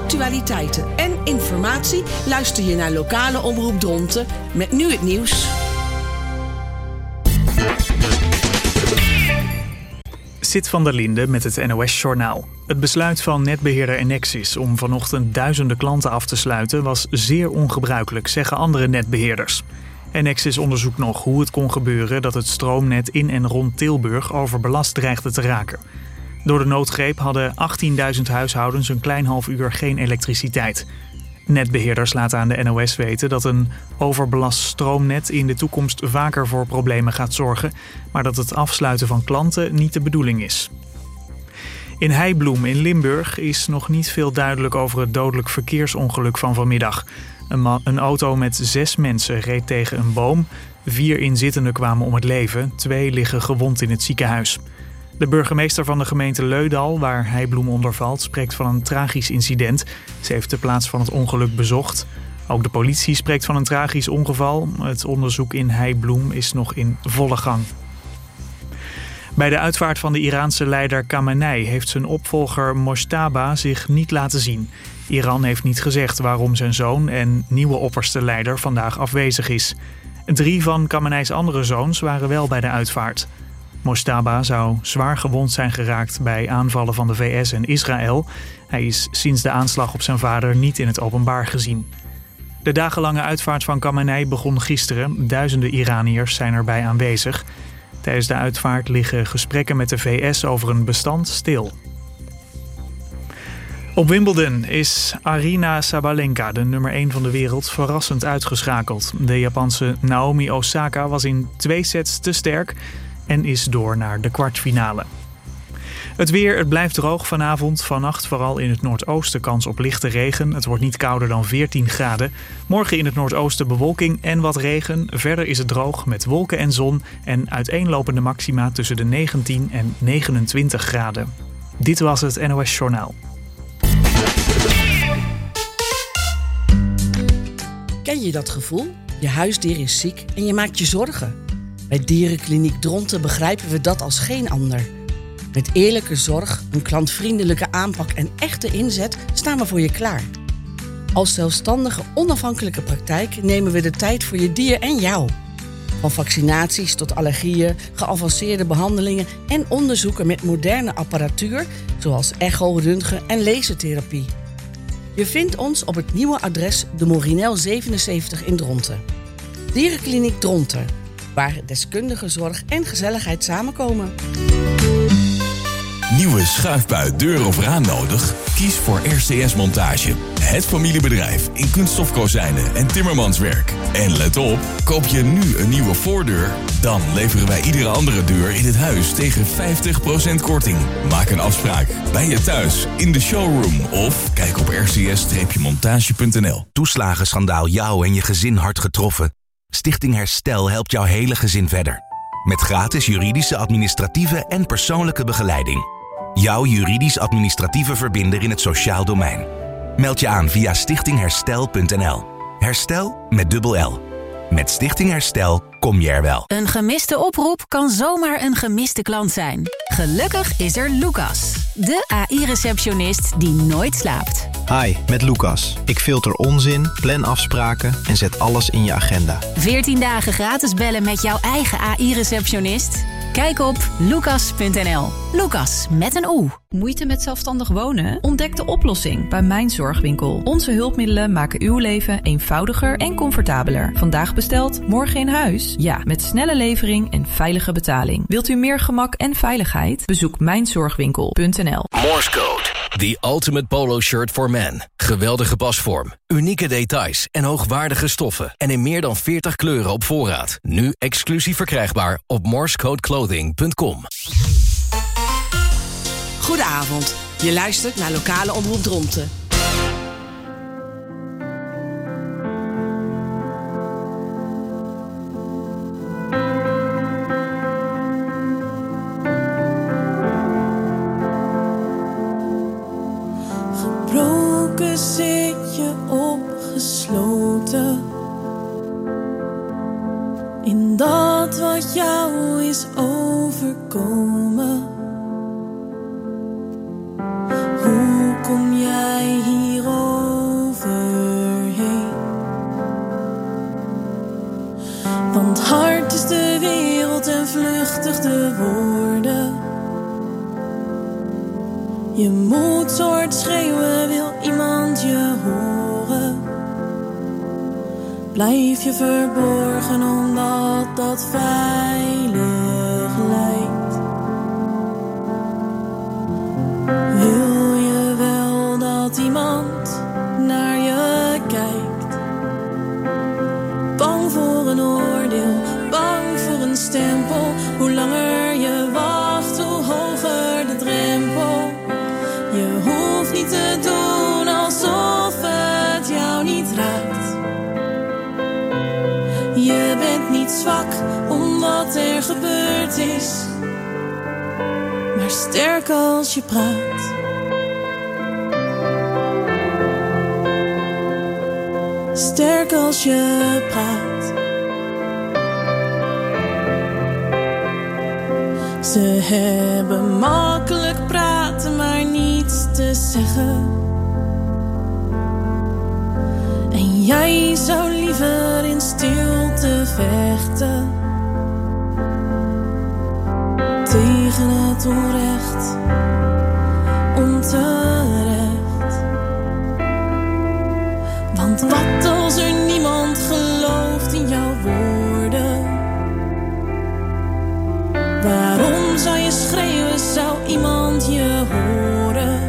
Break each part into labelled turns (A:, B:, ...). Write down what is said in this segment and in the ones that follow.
A: actualiteiten en informatie luister je naar Lokale Omroep Dronten met nu het nieuws.
B: Sit van der Linde met het NOS-journaal. Het besluit van netbeheerder Enexis om vanochtend duizenden klanten af te sluiten was zeer ongebruikelijk, zeggen andere netbeheerders. Enexis onderzoekt nog hoe het kon gebeuren dat het stroomnet in en rond Tilburg overbelast dreigde te raken. Door de noodgreep hadden 18.000 huishoudens een klein half uur geen elektriciteit. Netbeheerders laten aan de NOS weten dat een overbelast stroomnet in de toekomst vaker voor problemen gaat zorgen, maar dat het afsluiten van klanten niet de bedoeling is. In Heibloem in Limburg is nog niet veel duidelijk over het dodelijk verkeersongeluk van vanmiddag. Een auto met 6 mensen reed tegen een boom. 4 inzittenden kwamen om het leven. 2 liggen gewond in het ziekenhuis. De burgemeester van de gemeente Leudal, waar Heibloem onder valt, spreekt van een tragisch incident. Ze heeft de plaats van het ongeluk bezocht. Ook de politie spreekt van een tragisch ongeval. Het onderzoek in Heibloem is nog in volle gang. Bij de uitvaart van de Iraanse leider Khamenei heeft zijn opvolger Mojtaba zich niet laten zien. Iran heeft niet gezegd waarom zijn zoon en nieuwe opperste leider vandaag afwezig is. 3 van Khamenei's andere zoons waren wel bij de uitvaart. Mojtaba zou zwaar gewond zijn geraakt bij aanvallen van de VS en Israël. Hij is sinds de aanslag op zijn vader niet in het openbaar gezien. De dagenlange uitvaart van Khamenei begon gisteren. Duizenden Iraniërs zijn erbij aanwezig. Tijdens de uitvaart liggen gesprekken met de VS over een bestand stil. Op Wimbledon is Aryna Sabalenka, de nummer 1 van de wereld, verrassend uitgeschakeld. De Japanse Naomi Osaka was in 2 sets te sterk en is door naar de kwartfinale. Het weer, het blijft droog vanavond. Vannacht vooral in het noordoosten kans op lichte regen. Het wordt niet kouder dan 14 graden. Morgen in het noordoosten bewolking en wat regen. Verder is het droog met wolken en zon en uiteenlopende maxima tussen de 19 en 29 graden. Dit was het NOS Journaal.
A: Ken je dat gevoel? Je huisdier is ziek en je maakt je zorgen. Bij Dierenkliniek Dronten begrijpen we dat als geen ander. Met eerlijke zorg, een klantvriendelijke aanpak en echte inzet staan we voor je klaar. Als zelfstandige, onafhankelijke praktijk nemen we de tijd voor je dier en jou. Van vaccinaties tot allergieën, geavanceerde behandelingen en onderzoeken met moderne apparatuur zoals echo, röntgen en lasertherapie. Je vindt ons op het nieuwe adres de Morinel 77 in Dronten. Dierenkliniek Dronten, waar deskundige zorg en gezelligheid samenkomen.
C: Nieuwe schuifbui, deur of raam nodig? Kies voor RCS Montage. Het familiebedrijf in kunststofkozijnen en timmermanswerk. En let op, koop je nu een nieuwe voordeur? Dan leveren wij iedere andere deur in het huis tegen 50% korting. Maak een afspraak bij je thuis, in de showroom of kijk op rcs-montage.nl.
D: Toeslagenschandaal jou en je gezin hard getroffen? Stichting Herstel helpt jouw hele gezin verder. Met gratis juridische, administratieve en persoonlijke begeleiding. Jouw juridisch-administratieve verbinder in het sociaal domein. Meld je aan via stichtingherstel.nl. Herstel met dubbel L. Met Stichting Herstel kom je er wel.
E: Een gemiste oproep kan zomaar een gemiste klant zijn. Gelukkig is er Lucas, de AI-receptionist die nooit slaapt.
F: Hi, met Lucas. Ik filter onzin, plan afspraken en zet alles in je agenda.
E: 14 dagen gratis bellen met jouw eigen AI-receptionist? Kijk op lucas.nl. Lucas met een O.
G: Moeite met zelfstandig wonen? Ontdek de oplossing bij Mijn Zorgwinkel. Onze hulpmiddelen maken uw leven eenvoudiger en comfortabeler. Vandaag besteld, morgen in huis? Ja, met snelle levering en veilige betaling. Wilt u meer gemak en veiligheid? Bezoek mijnzorgwinkel.nl.
H: Morse Code. The ultimate polo shirt for men. Geweldige pasvorm, unieke details en hoogwaardige stoffen. En in meer dan 40 kleuren op voorraad. Nu exclusief verkrijgbaar op morsecodeclothing.com.
A: Goedenavond. Je luistert naar Lokale Omroep Dronten.
I: Gebroken zit je opgesloten in dat wat jou is overkomen. Hoe kom jij hierop? moed soort schreeuwen, wil iemand je horen. Blijf je verborgen omdat dat veilig lijkt. Wil je wel dat iemand naar je kijkt? Bang voor een oordeel, bang voor een stempel. Hoe langer je wacht, hoe hoger de drempel. Je hoeft niet te doen alsof het jou niet raakt. Je bent niet zwak om wat er gebeurd is, maar sterk als je praat. Sterk als je praat. Ze hebben makkelijk praten, maar niets te zeggen. En jij zou liever in stilte vechten tegen het onrecht, onterecht. Want wat als er niemand gelooft in jouw woorden? Waarom zou je schreeuwen, zou iemand je horen?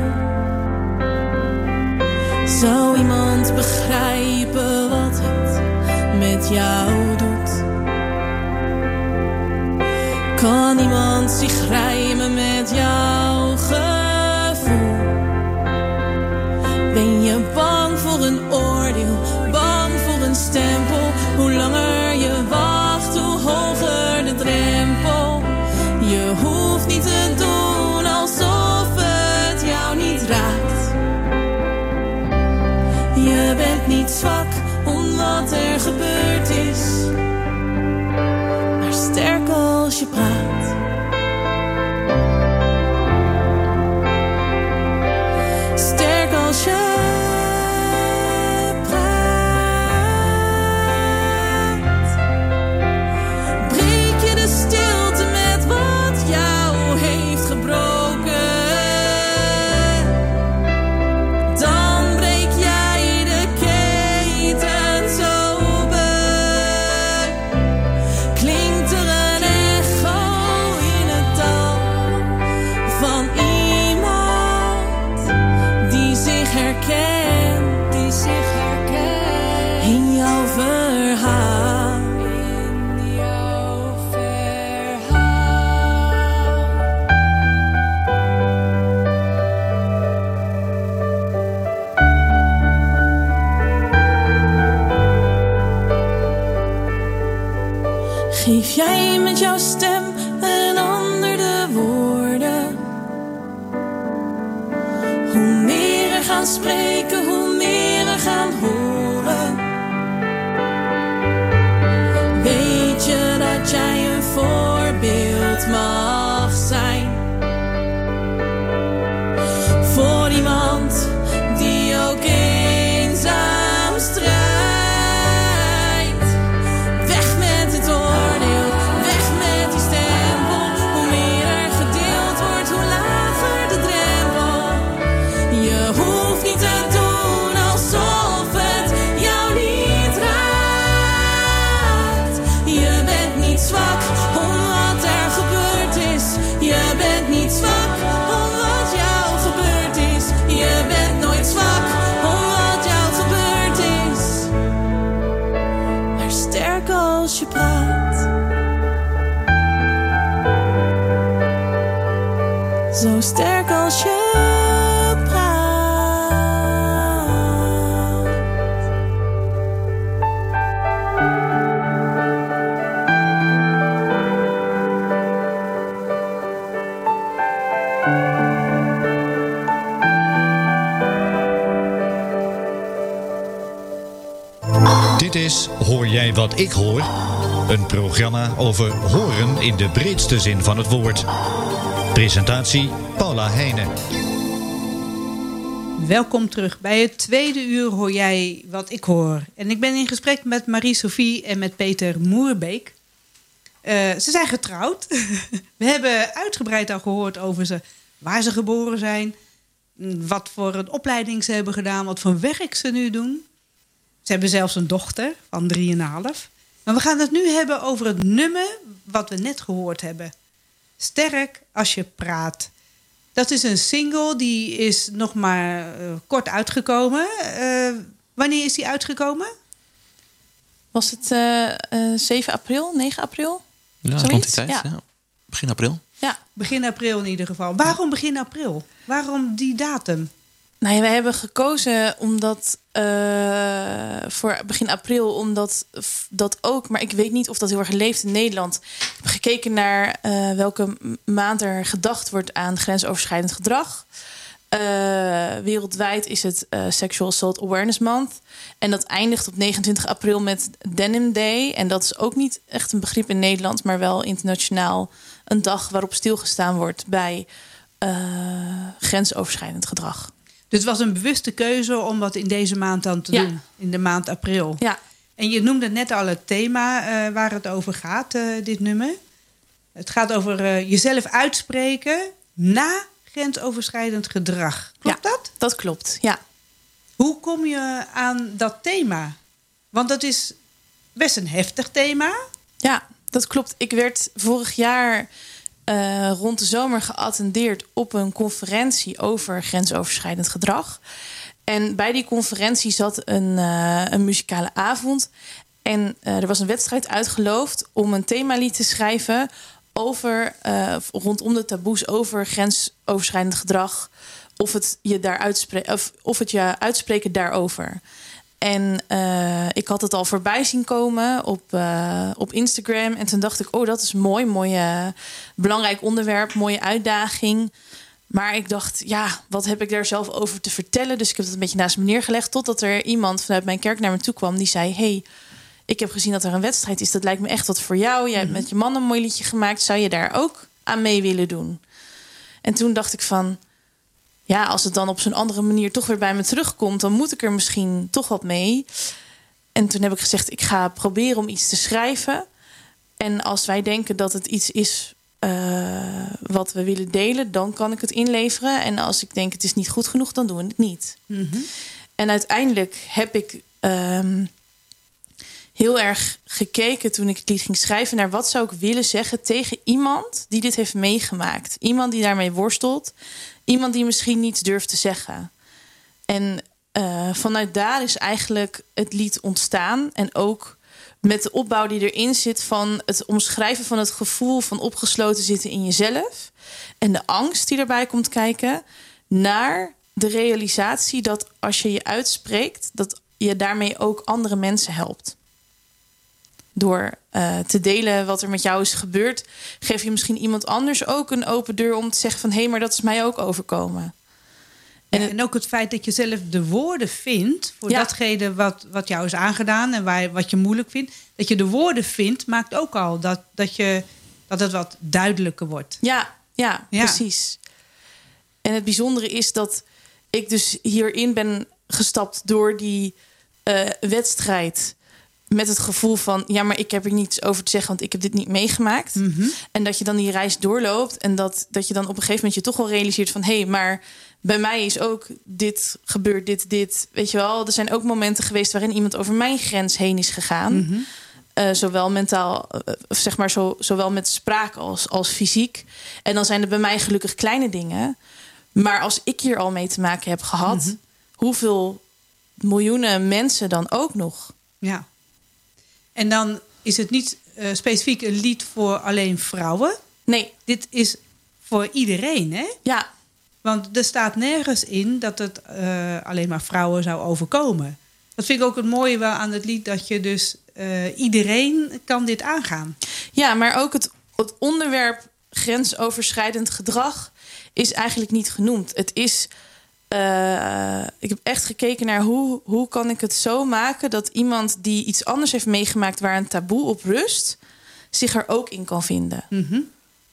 I: Zou iemand begrijpen wat het met jou doet? Kan iemand zich rijmen met jouw gevoel? Ben je bang voor een oordeel, bang voor een stempel? Hoe langer je wacht, hoe hoger de drempel. Je hoeft niet te doen alsof het jou niet raakt. Je bent niet zwak om wat er gebeurd is, maar sterk als je praat. Sterk als je praat. Breek je de stilte met wat jou heeft gebroken. Dan breek jij de ketens open. Klinkt er een echo in het dal van iemand die zich herkent, in jouw verhaal. In jouw verhaal. Geef jij met jouw stem een ander de woorden? Hoe meer we gaan spreken, hoe meer we gaan horen. Weet je dat jij een voorbeeld mag zijn voor iemand die ook eenzaam strijdt? Weg met het oordeel, weg met die stempel. Hoe meer er gedeeld wordt, hoe lager de drempel. Je hoeft niet te doen alsof het jou niet raakt. Je bent niet zwak om wat er gebeurd is. Je bent niet zwak om wat jou gebeurd is. Je bent nooit zwak om wat jou gebeurd is, maar sterk als je praat. Zo sterk als je praat.
J: Dit is Hoor jij wat ik hoor? Een programma over horen in de breedste zin van het woord. Presentatie Paula Heijnen.
K: Welkom terug bij het tweede uur Hoor jij wat ik hoor. En ik ben in gesprek met Marie-Sophie en met Peter Moerbeek. Ze zijn getrouwd. We hebben uitgebreid al gehoord over ze, waar ze geboren zijn. wat voor een opleiding ze hebben gedaan, wat voor werk ze nu doen. Ze hebben zelfs een dochter van 3,5. Maar we gaan het nu hebben over het nummer wat we net gehoord hebben. Sterk als je praat. Dat is een single, die is nog maar kort uitgekomen. Wanneer is die uitgekomen?
L: Was het 7 april, 9 april?
M: Ja, rond die tijd. Ja. Begin april.
K: Ja, begin april in ieder geval. Waarom begin april? Waarom die datum?
L: Nou ja, wij hebben gekozen omdat voor begin april, omdat dat ook, maar ik weet niet of dat heel erg leeft in Nederland. Ik heb gekeken naar welke maand er gedacht wordt aan grensoverschrijdend gedrag. Wereldwijd is het Sexual Assault Awareness Month. En dat eindigt op 29 april met Denim Day. En dat is ook niet echt een begrip in Nederland, maar wel internationaal een dag waarop stilgestaan wordt bij grensoverschrijdend gedrag.
K: Dus het was een bewuste keuze om dat in deze maand dan te doen. In de maand april.
L: Ja.
K: En je noemde net al het thema waar het over gaat, dit nummer. Het gaat over jezelf uitspreken na grensoverschrijdend gedrag. Klopt dat?
L: Dat klopt, ja.
K: Hoe kom je aan dat thema? Want dat is best een heftig thema.
L: Ja, dat klopt. Ik werd vorig jaar rond de zomer geattendeerd op een conferentie over grensoverschrijdend gedrag. En bij die conferentie zat een muzikale avond. En er was een wedstrijd uitgeloofd om een themalied te schrijven over rondom de taboes over grensoverschrijdend gedrag. Of het je uitspreken daarover. En ik had het al voorbij zien komen op Instagram. En toen dacht ik, dat is mooi belangrijk onderwerp, mooie uitdaging. Maar ik dacht, wat heb ik daar zelf over te vertellen? Dus ik heb het een beetje naast me neergelegd. Totdat er iemand vanuit mijn kerk naar me toe kwam die zei, hey, ik heb gezien dat er een wedstrijd is. Dat lijkt me echt wat voor jou. Jij hebt met je man een mooi liedje gemaakt. Zou je daar ook aan mee willen doen? En toen dacht ik van, als het dan op zo'n andere manier toch weer bij me terugkomt, dan moet ik er misschien toch wat mee. En toen heb ik gezegd, ik ga proberen om iets te schrijven. En als wij denken dat het iets is wat we willen delen, dan kan ik het inleveren. En als ik denk het is niet goed genoeg, dan doen we het niet. Mm-hmm. En uiteindelijk heb ik heel erg gekeken toen ik het lied ging schrijven naar wat zou ik willen zeggen tegen iemand die dit heeft meegemaakt. Iemand die daarmee worstelt. Iemand die misschien niets durft te zeggen. En vanuit daar is eigenlijk het lied ontstaan. En ook met de opbouw die erin zit van het omschrijven van het gevoel van opgesloten zitten in jezelf. En de angst die erbij komt kijken. Naar de realisatie dat als je je uitspreekt, dat je daarmee ook andere mensen helpt. Door te delen wat er met jou is gebeurd, geef je misschien iemand anders ook een open deur om te zeggen van, hé, maar dat is mij ook overkomen.
K: En ook het feit dat je zelf de woorden vindt voor datgene wat jou is aangedaan en wat je moeilijk vindt. Dat je de woorden vindt, maakt ook al dat het wat duidelijker wordt.
L: Ja, precies. En het bijzondere is dat ik dus hierin ben gestapt door die wedstrijd met het gevoel van, maar ik heb er niets over te zeggen, want ik heb dit niet meegemaakt. Mm-hmm. En dat je dan die reis doorloopt en dat je dan op een gegeven moment je toch wel realiseert van, hé, maar bij mij is ook dit gebeurd, dit. Weet je wel, er zijn ook momenten geweest waarin iemand over mijn grens heen is gegaan. Mm-hmm. Zowel mentaal, zowel met spraak als fysiek. En dan zijn er bij mij gelukkig kleine dingen. Maar als ik hier al mee te maken heb gehad, mm-hmm, hoeveel miljoenen mensen dan ook nog?
K: Ja. En dan is het niet specifiek een lied voor alleen vrouwen.
L: Nee.
K: Dit is voor iedereen, hè?
L: Ja.
K: Want er staat nergens in dat het alleen maar vrouwen zou overkomen. Dat vind ik ook het mooie wel aan het lied, dat je dus iedereen kan dit aangaan.
L: Ja, maar ook het onderwerp grensoverschrijdend gedrag is eigenlijk niet genoemd. Het is, ik heb echt gekeken naar hoe kan ik het zo maken dat iemand die iets anders heeft meegemaakt waar een taboe op rust, zich er ook in kan vinden. Mm-hmm.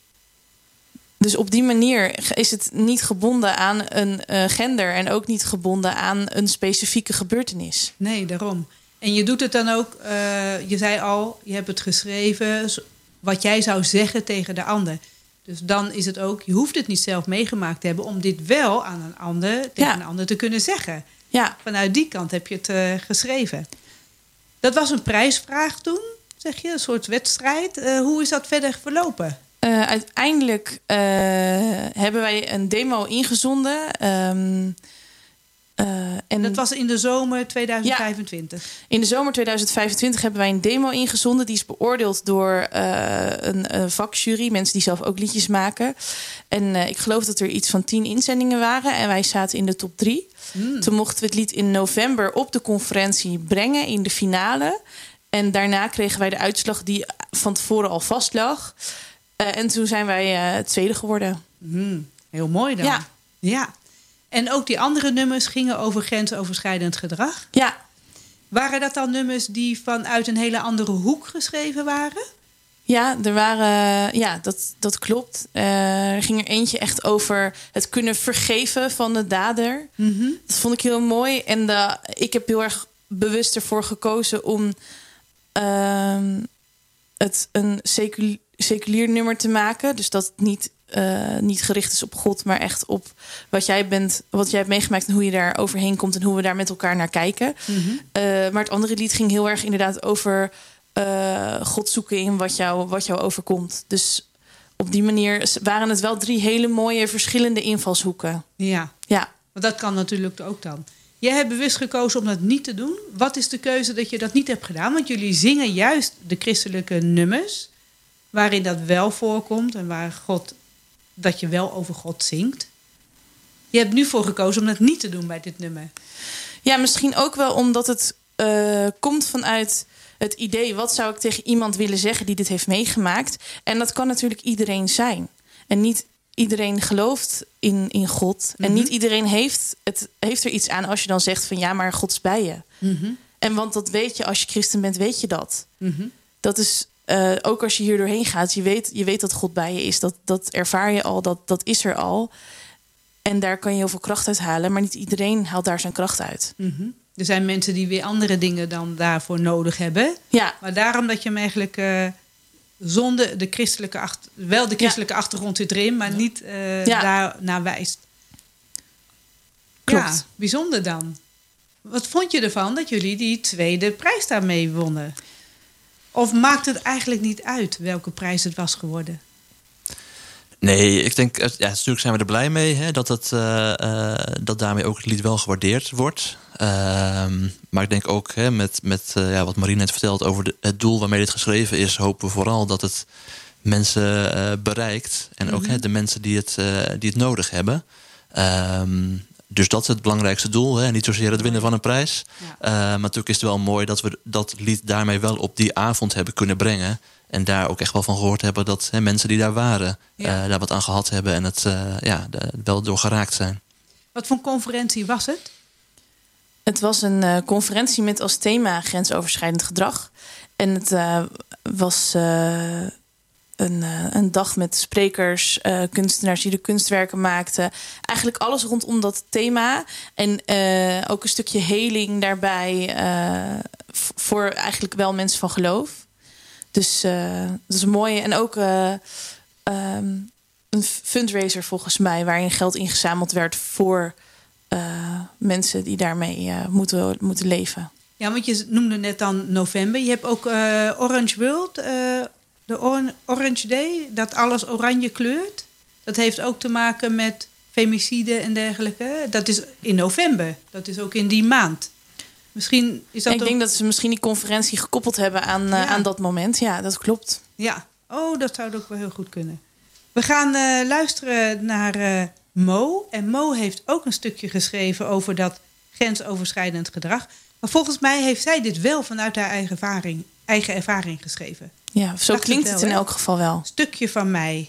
L: Dus op die manier is het niet gebonden aan een gender en ook niet gebonden aan een specifieke gebeurtenis.
K: Nee, daarom. En je doet het dan ook, je zei al, je hebt het geschreven wat jij zou zeggen tegen de ander. Dus dan is het ook, je hoeft het niet zelf meegemaakt te hebben om dit wel aan een ander, tegen een ander te kunnen zeggen.
L: Ja.
K: Vanuit die kant heb je het geschreven. Dat was een prijsvraag toen, zeg je, een soort wedstrijd. Hoe is dat verder verlopen?
L: Uiteindelijk hebben wij een demo ingezonden. En
K: dat was in de zomer 2025?
L: Ja, in de zomer 2025 hebben wij een demo ingezonden. Die is beoordeeld door een vakjury. Mensen die zelf ook liedjes maken. En ik geloof dat er iets van 10 inzendingen waren. En wij zaten in de top 3. Toen mochten we het lied in november op de conferentie brengen in de finale. En daarna kregen wij de uitslag die van tevoren al vast lag. En toen zijn wij tweede geworden.
K: Heel mooi dan. Ja. En ook die andere nummers gingen over grensoverschrijdend gedrag?
L: Ja.
K: Waren dat dan nummers die vanuit een hele andere hoek geschreven waren?
L: Ja, er waren, dat klopt. Er ging er eentje echt over het kunnen vergeven van de dader. Dat vond ik heel mooi. En ik heb heel erg bewust ervoor gekozen om het een seculier nummer te maken. Dus dat het niet gericht is op God, maar echt op wat jij hebt meegemaakt en hoe je daar overheen komt en hoe we daar met elkaar naar kijken. Maar het andere lied ging heel erg inderdaad over God zoeken in wat jou overkomt. Dus op die manier waren het wel 3 hele mooie verschillende invalshoeken.
K: Ja. Want dat kan natuurlijk ook dan. Jij hebt bewust gekozen om dat niet te doen. Wat is de keuze dat je dat niet hebt gedaan? Want jullie zingen juist de christelijke nummers, waarin dat wel voorkomt en waar dat je wel over God zingt. Je hebt nu voor gekozen om dat niet te doen bij dit nummer.
L: Ja, misschien ook wel omdat het komt vanuit het idee, wat zou ik tegen iemand willen zeggen die dit heeft meegemaakt? En dat kan natuurlijk iedereen zijn. En niet iedereen gelooft in God. En niet iedereen heeft er iets aan als je dan zegt van ja, maar God is bij je. En want dat weet je, als je christen bent, weet je dat. Dat is ook als je hier doorheen gaat, je weet dat God bij je is. Dat ervaar je al, dat is er al. En daar kan je heel veel kracht uit halen. Maar niet iedereen haalt daar zijn kracht uit.
K: Er zijn mensen die weer andere dingen dan daarvoor nodig hebben.
L: Ja.
K: Maar daarom dat je hem eigenlijk zonder de christelijke achtergrond zit erin, maar niet daar naar wijst.
L: Klopt.
K: Ja, bijzonder dan. Wat vond je ervan dat jullie die tweede prijs daarmee wonnen? Of maakt het eigenlijk niet uit welke prijs het was geworden?
M: Nee, ik denk, natuurlijk zijn we er blij mee, hè, dat daarmee ook het lied wel gewaardeerd wordt. Maar ik denk ook, hè, met wat Marie net vertelt over het doel waarmee dit geschreven is, hopen we vooral dat het mensen bereikt. En ook de mensen die het nodig hebben. Dus dat is het belangrijkste doel. Hè? Niet zozeer het winnen van een prijs. Maar natuurlijk is het wel mooi dat we dat lied daarmee wel op die avond hebben kunnen brengen. En daar ook echt wel van gehoord hebben dat mensen die daar waren daar wat aan gehad hebben. En het wel door geraakt zijn.
K: Wat voor conferentie was het?
L: Het was een conferentie met als thema grensoverschrijdend gedrag. En het was een dag met sprekers, kunstenaars die de kunstwerken maakten. Eigenlijk alles rondom dat thema. En ook een stukje heling daarbij voor eigenlijk wel mensen van geloof. Dus dat is mooi. En ook een fundraiser volgens mij, waarin geld ingezameld werd voor mensen die daarmee moeten leven.
K: Ja, want je noemde net dan november. Je hebt ook Orange World, de Orange Day, dat alles oranje kleurt. Dat heeft ook te maken met femicide en dergelijke. Dat is in november. Dat is ook in die maand. Misschien is dat
L: ik denk dat ze misschien die conferentie gekoppeld hebben aan dat moment. Ja, dat klopt.
K: Ja, dat zou ook wel heel goed kunnen. We gaan luisteren naar Mo. En Mo heeft ook een stukje geschreven over dat grensoverschrijdend gedrag. Maar volgens mij heeft zij dit wel vanuit haar eigen ervaring geschreven.
L: Ja, zo klinkt het in elk geval wel.
K: Stukje van mij.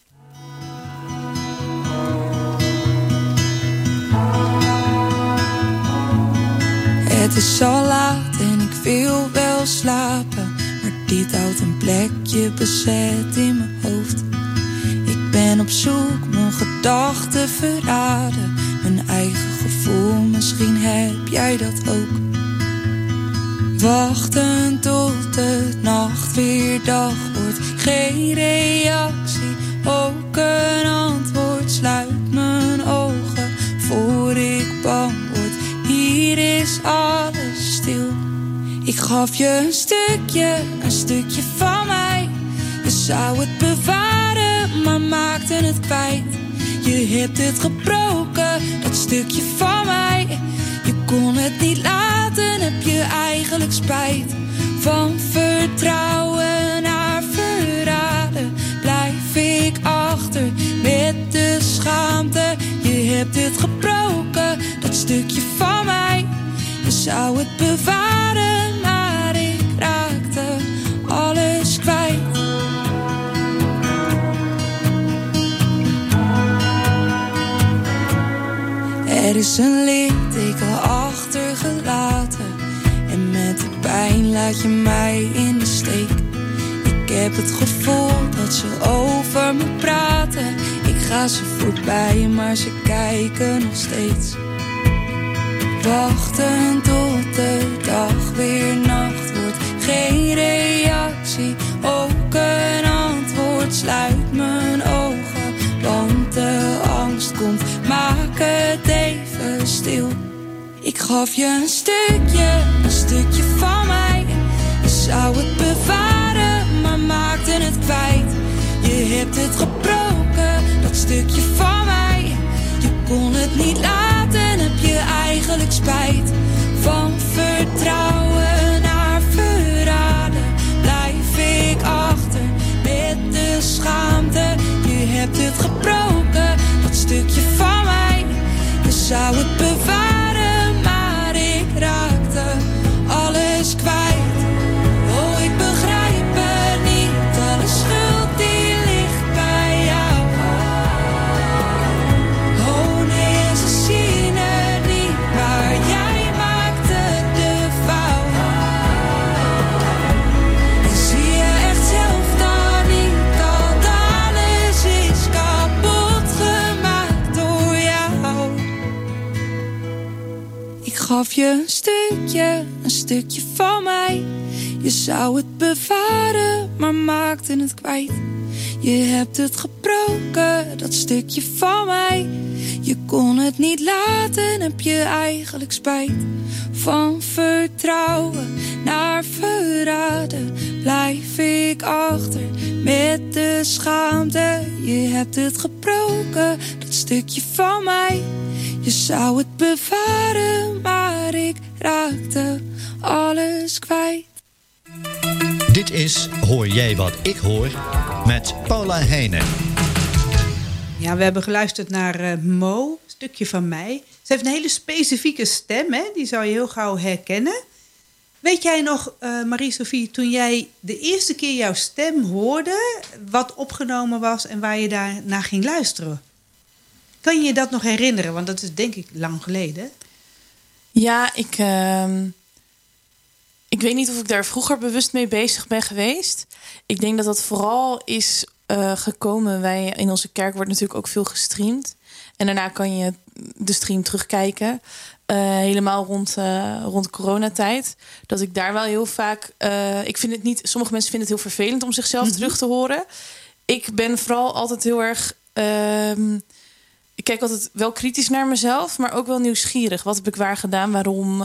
N: Het is al laat en ik wil wel slapen, maar dit houdt een plekje bezet in mijn hoofd. Ik ben op zoek, mijn gedachten verraden, mijn eigen gevoel, misschien heb jij dat ook. Wachten tot de nacht weer dag wordt, geen reactie, ook een antwoord. Sluit mijn ogen voor ik bang word. Hier is alles stil. Ik gaf je een stukje van mij. Je zou het bewaren, maar maakte het kwijt. Je hebt het gebroken, dat stukje van mij. Je kon het niet laten, heb je eigenlijk spijt. Van vertrouwen naar verraden blijf ik achter met de schaamte. Je hebt het gebroken, dat stukje van mij. Je zou het bewaren, maar ik raakte alles kwijt. Er is een litteken achtergelaten en met de pijn laat je mij in de steek. Ik heb het gevoel dat ze over me praten. Ik ga ze voorbij, maar ze kijken nog steeds. Wachten tot de dag weer nacht wordt. Geen reactie, ook een antwoord. Sluit mijn ogen, want de angst komt. Maak het even stil. Ik gaf je een stukje van mij. Je zou het bewaren, maar maakte het kwijt. Je hebt het gebroken, dat stukje van mij. Je kon het niet laten, heb je eigenlijk spijt. Van vertrouwen naar verraden blijf ik achter met de schaamte. Je hebt het gebroken, dat stukje van mij. Je zou het bewaren, maar ik raakte alles kwijt. Oh, ik begrijp het niet, alle schuld die ligt bij jou. Oh nee, ze zien het niet, maar jij maakte de fout. En zie je echt zelf dan niet dat alles is kapot gemaakt door jou. Ik gaf je een stukje van mij. Je zou het bewaren, maar maakte het kwijt. Je hebt het gebroken, dat stukje van mij. Je kon het niet laten, heb je eigenlijk spijt. Van vertrouwen naar verraden blijf ik achter met de schaamte. Je hebt het gebroken, dat stukje van mij. Je zou het bewaren, maar ik raakte alles kwijt.
J: Dit is Hoor jij wat ik hoor met Paula Heijnen.
K: Ja, we hebben geluisterd naar Mo, stukje van mij. Ze heeft een hele specifieke stem, hè? Die zou je heel gauw herkennen. Weet jij nog, Marie-Sophie, toen jij de eerste keer jouw stem hoorde, wat opgenomen was en waar je daar naar ging luisteren? Kan je je dat nog herinneren? Want dat is denk ik lang geleden.
L: Ja, ik weet niet of ik daar vroeger bewust mee bezig ben geweest. Ik denk dat dat vooral is gekomen. In onze kerk wordt natuurlijk ook veel gestreamd. En daarna kan je de stream terugkijken. Helemaal rond coronatijd. Dat ik daar wel heel vaak... ik vind het niet... Sommige mensen vinden het heel vervelend om zichzelf terug te horen. Ik ben vooral altijd heel erg... ik kijk altijd wel kritisch naar mezelf, maar ook wel nieuwsgierig. Wat heb ik waar gedaan? Waarom?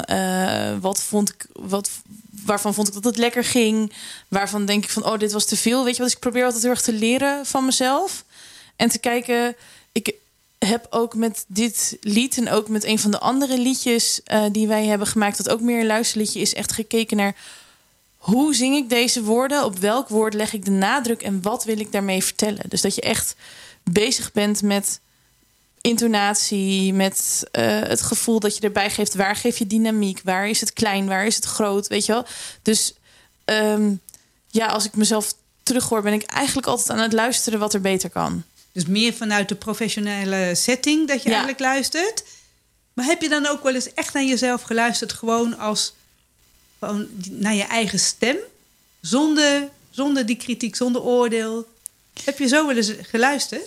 L: Waarvan vond ik dat het lekker ging? Waarvan denk ik van, oh, dit was te veel? Weet je wat? Dus ik probeer altijd heel erg te leren van mezelf. En te kijken... Ik heb ook met dit lied en ook met een van de andere liedjes die wij hebben gemaakt, dat ook meer een luisterliedje is, echt gekeken naar hoe zing ik deze woorden? Op welk woord leg ik de nadruk en wat wil ik daarmee vertellen? Dus dat je echt bezig bent met intonatie, met het gevoel dat je erbij geeft. Waar geef je dynamiek? Waar is het klein? Waar is het groot? Weet je wel? Dus als ik mezelf terughoor, ben ik eigenlijk altijd aan het luisteren wat er beter kan.
K: Dus meer vanuit de professionele setting dat je eigenlijk luistert. Maar heb je dan ook wel eens echt naar jezelf geluisterd, gewoon naar je eigen stem? Zonder die kritiek, zonder oordeel. Heb je zo wel eens geluisterd?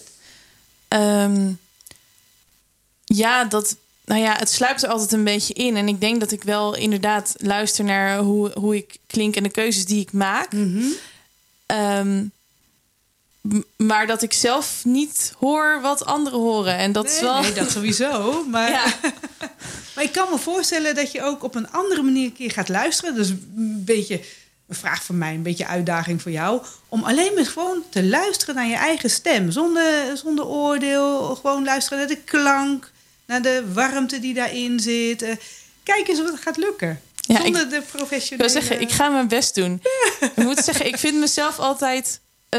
L: Het sluipt er altijd een beetje in. En ik denk dat ik wel inderdaad luister naar hoe ik klink en de keuzes die ik maak. Maar dat ik zelf niet hoor wat anderen horen. En dat is wel...
K: Nee, dat sowieso. Maar, maar ik kan me voorstellen dat je ook op een andere manier een keer gaat luisteren. Dus een beetje een vraag van mij, een beetje uitdaging voor jou. Om alleen maar gewoon te luisteren naar je eigen stem. Zonder oordeel. Gewoon luisteren naar de klank. Naar de warmte die daarin zit. Kijk eens of het gaat lukken.
L: Ja,
K: zonder de professionele...
L: Ik wil zeggen, ik ga mijn best doen. Ja. Ik moet zeggen, ik vind mezelf altijd...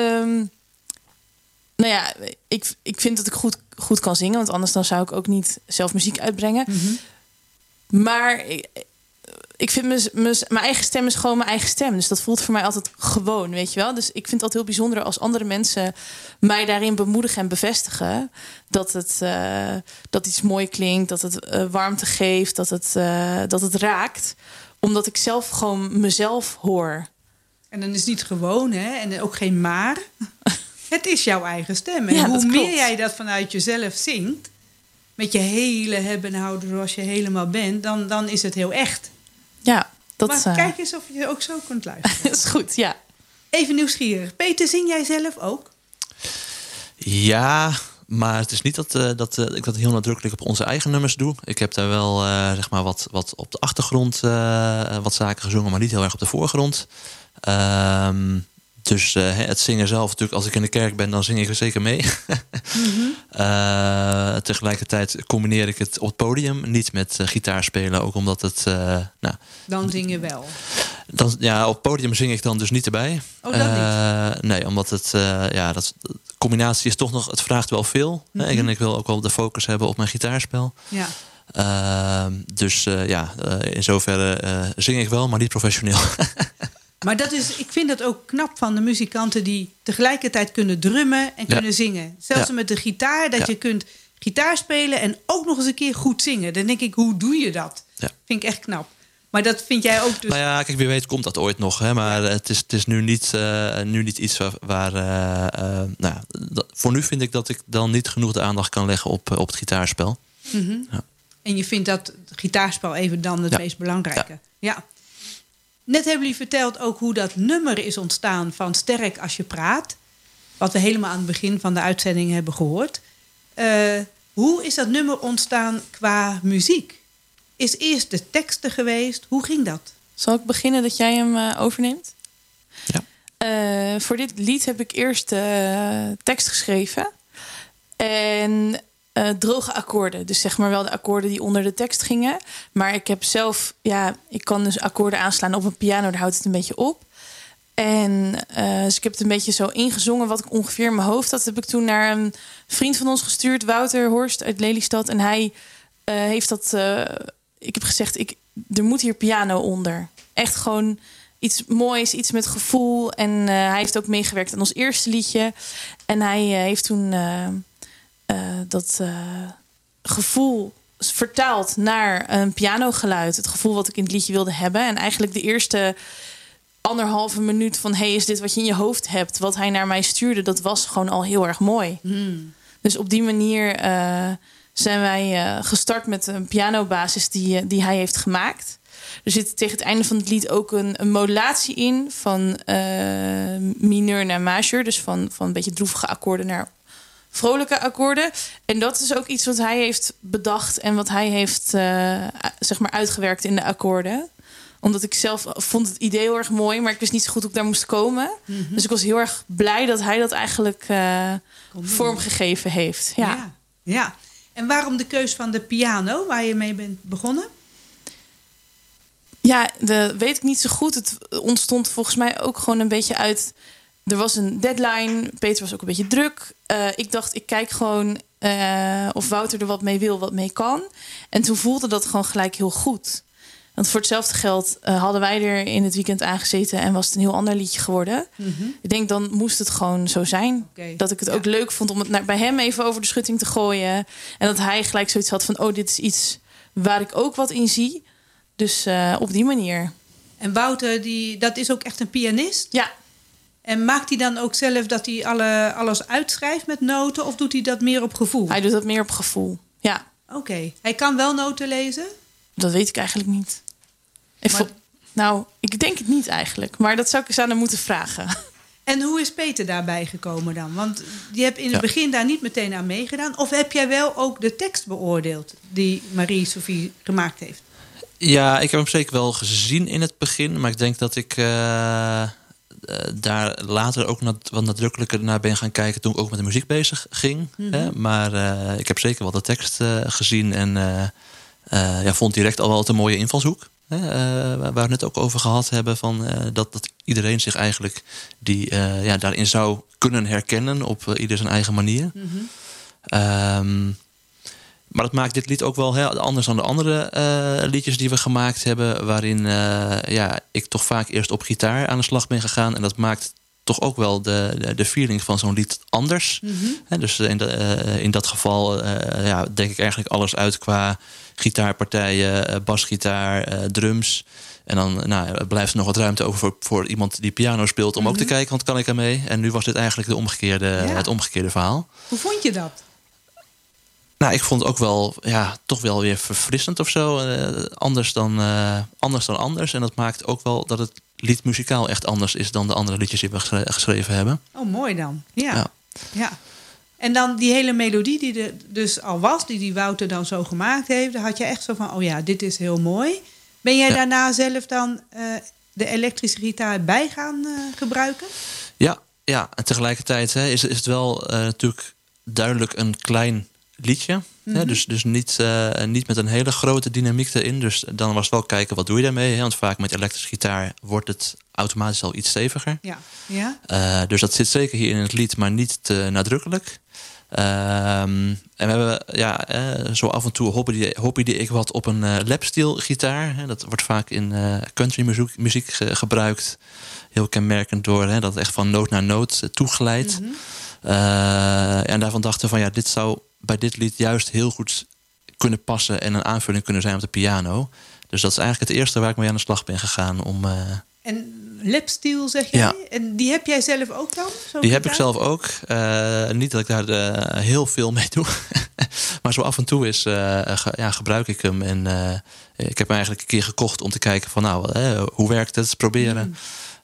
L: ik vind dat ik goed kan zingen. Want anders dan zou ik ook niet zelf muziek uitbrengen. Mm-hmm. Maar ik vind mijn eigen stem is gewoon mijn eigen stem. Dus dat voelt voor mij altijd gewoon, weet je wel. Dus ik vind het altijd heel bijzonder als andere mensen mij daarin bemoedigen en bevestigen. Dat iets mooi klinkt, dat het warmte geeft, dat het raakt. Omdat ik zelf gewoon mezelf hoor.
K: En dan is het niet gewoon, hè? En ook geen maar. Het is jouw eigen stem. En
L: ja,
K: hoe meer jij dat vanuit jezelf zingt, met je hele hebben en houden zoals je helemaal bent, dan is het heel echt.
L: Ja, dat...
K: Maar kijk eens of je ook zo kunt luisteren.
L: Dat is goed, ja.
K: Even nieuwsgierig. Peter, zing jij zelf ook?
M: Ja, maar het is niet dat ik dat heel nadrukkelijk op onze eigen nummers doe. Ik heb daar wel wat op de achtergrond wat zaken gezongen, maar niet heel erg op de voorgrond. Dus het zingen zelf, natuurlijk, als ik in de kerk ben, dan zing ik er zeker mee. Mm-hmm. Tegelijkertijd combineer ik het op het podium niet met gitaarspelen, ook omdat het...
K: dan zing je wel?
M: Op het podium zing ik dan dus niet erbij.
K: Oh, dat niet?
M: Nee, omdat de combinatie is toch nog... Het vraagt wel veel. Mm-hmm. En ik wil ook wel de focus hebben op mijn gitaarspel.
K: Ja.
M: In zoverre zing ik wel, maar niet professioneel.
K: Maar ik vind dat ook knap van de muzikanten die tegelijkertijd kunnen drummen en kunnen zingen. Zelfs met de gitaar, dat je kunt gitaar spelen en ook nog eens een keer goed zingen. Dan denk ik, hoe doe je dat? Ja. Vind ik echt knap. Maar dat vind jij ook dus...
M: Nou ja, kijk, wie weet komt dat ooit nog. Hè? Maar het is nu niet iets waar... voor nu vind ik dat ik dan niet genoeg de aandacht kan leggen op het gitaarspel.
K: Mm-hmm. Ja. En je vindt dat het gitaarspel even dan het meest belangrijke. Ja. Net hebben jullie verteld ook hoe dat nummer is ontstaan van Sterk als je praat. Wat we helemaal aan het begin van de uitzending hebben gehoord. Hoe is dat nummer ontstaan qua muziek? Is eerst de teksten geweest? Hoe ging dat?
L: Zal ik beginnen dat jij hem overneemt? Ja. Voor dit lied heb ik eerst tekst geschreven. En droge akkoorden. Dus zeg maar wel de akkoorden die onder de tekst gingen. Maar ik heb zelf... ik kan dus akkoorden aanslaan op een piano. Daar houdt het een beetje op. En dus ik heb het een beetje zo ingezongen wat ik ongeveer in mijn hoofd had. Dat heb ik toen naar een vriend van ons gestuurd. Wouter Horst uit Lelystad. En hij heeft dat... ik heb gezegd, er moet hier piano onder. Echt gewoon iets moois, iets met gevoel. En hij heeft ook meegewerkt aan ons eerste liedje. En hij heeft toen... dat gevoel vertaald naar een pianogeluid. Het gevoel wat ik in het liedje wilde hebben. En eigenlijk de eerste 1,5 minuut van... hey, is dit wat je in je hoofd hebt? Wat hij naar mij stuurde, dat was gewoon al heel erg mooi. Mm. Dus op die manier zijn wij gestart met een pianobasis die hij heeft gemaakt. Er zit tegen het einde van het lied ook een modulatie in... van mineur naar majeur. Dus van een beetje droevige akkoorden naar... vrolijke akkoorden. En dat is ook iets wat hij heeft bedacht... en wat hij heeft uitgewerkt in de akkoorden. Omdat ik zelf vond het idee heel erg mooi... maar ik wist niet zo goed hoe ik daar moest komen. Mm-hmm. Dus ik was heel erg blij dat hij dat eigenlijk vormgegeven heeft.
K: Ja. En waarom de keus van de piano waar je mee bent begonnen?
L: Ja, dat weet ik niet zo goed. Het ontstond volgens mij ook gewoon een beetje uit... Er was een deadline. Peter was ook een beetje druk. Ik dacht, ik kijk gewoon of Wouter er wat mee wil, wat mee kan. En toen voelde dat gewoon gelijk heel goed. Want voor hetzelfde geld hadden wij er in het weekend aangezeten... en was het een heel ander liedje geworden. Mm-hmm. Ik denk, dan moest het gewoon zo zijn. Okay. Dat ik het ook leuk vond om het bij hem even over de schutting te gooien. En dat hij gelijk zoiets had van... dit is iets waar ik ook wat in zie. Dus op die manier.
K: En Wouter, dat is ook echt een pianist?
L: Ja.
K: En maakt hij dan ook zelf dat hij alles uitschrijft met noten... of doet hij dat meer op gevoel?
L: Hij doet dat meer op gevoel, ja.
K: Oké. Hij kan wel noten lezen?
L: Dat weet ik eigenlijk niet. Ik denk het niet eigenlijk. Maar dat zou ik eens aan hem moeten vragen.
K: En hoe is Peter daarbij gekomen dan? Want je hebt in het begin daar niet meteen aan meegedaan. Of heb jij wel ook de tekst beoordeeld die Marie-Sophie gemaakt heeft?
M: Ja, ik heb hem zeker wel gezien in het begin. Maar ik denk dat ik daar later ook wat nadrukkelijker naar ben gaan kijken toen ik ook met de muziek bezig ging.
K: Mm-hmm.
M: Maar ik heb zeker wel de tekst gezien en vond direct al wel een mooie invalshoek. Waar we het net ook over gehad hebben, van dat iedereen zich eigenlijk daarin zou kunnen herkennen op ieder zijn eigen manier. Mm-hmm. Maar dat maakt dit lied ook wel heel anders dan de andere liedjes die we gemaakt hebben, waarin ik toch vaak eerst op gitaar aan de slag ben gegaan. En dat maakt toch ook wel de feeling van zo'n lied anders. Mm-hmm. Dus in dat geval denk ik eigenlijk alles uit qua gitaarpartijen, basgitaar, drums. En dan blijft er nog wat ruimte over voor iemand die piano speelt om ook te kijken, want kan ik ermee. En nu was dit eigenlijk het omgekeerde verhaal.
K: Hoe vond je dat?
M: Nou, ik vond het ook wel, toch wel weer verfrissend of zo. Anders dan anders. En dat maakt ook wel dat het lied muzikaal echt anders is dan de andere liedjes die we geschreven hebben.
K: Oh, mooi dan. Ja. En dan die hele melodie die er dus al was, die Wouter dan zo gemaakt heeft, daar had je echt zo van, dit is heel mooi. Ben jij daarna zelf dan de elektrische gitaar bij gaan gebruiken? Ja, en tegelijkertijd is het wel natuurlijk duidelijk een klein liedje. Mm-hmm. Dus niet met een hele grote dynamiek erin. Dus dan was het wel kijken, wat doe je daarmee? Want vaak met elektrische gitaar wordt het automatisch al iets steviger. Ja. Dus dat zit zeker hier in het lied, maar niet te nadrukkelijk. En we hebben zo af en toe hobbyde ik wat op een lapsteel gitaar. Dat wordt vaak in country muziek gebruikt. Heel kenmerkend door dat het echt van noot naar noot toeglijdt. Mm-hmm. En daarvan dachten we van dit zou bij dit lied juist heel goed kunnen passen en een aanvulling kunnen zijn op de piano. Dus dat is eigenlijk het eerste waar ik mee aan de slag ben gegaan om. En lapsteel zeg jij? Ja. En die heb jij zelf ook dan?
M: Die heb ik zelf ook. Niet dat ik daar heel veel mee doe. Maar zo af en toe gebruik ik hem. En ik heb hem eigenlijk een keer gekocht om te kijken van hoe werkt het? Proberen.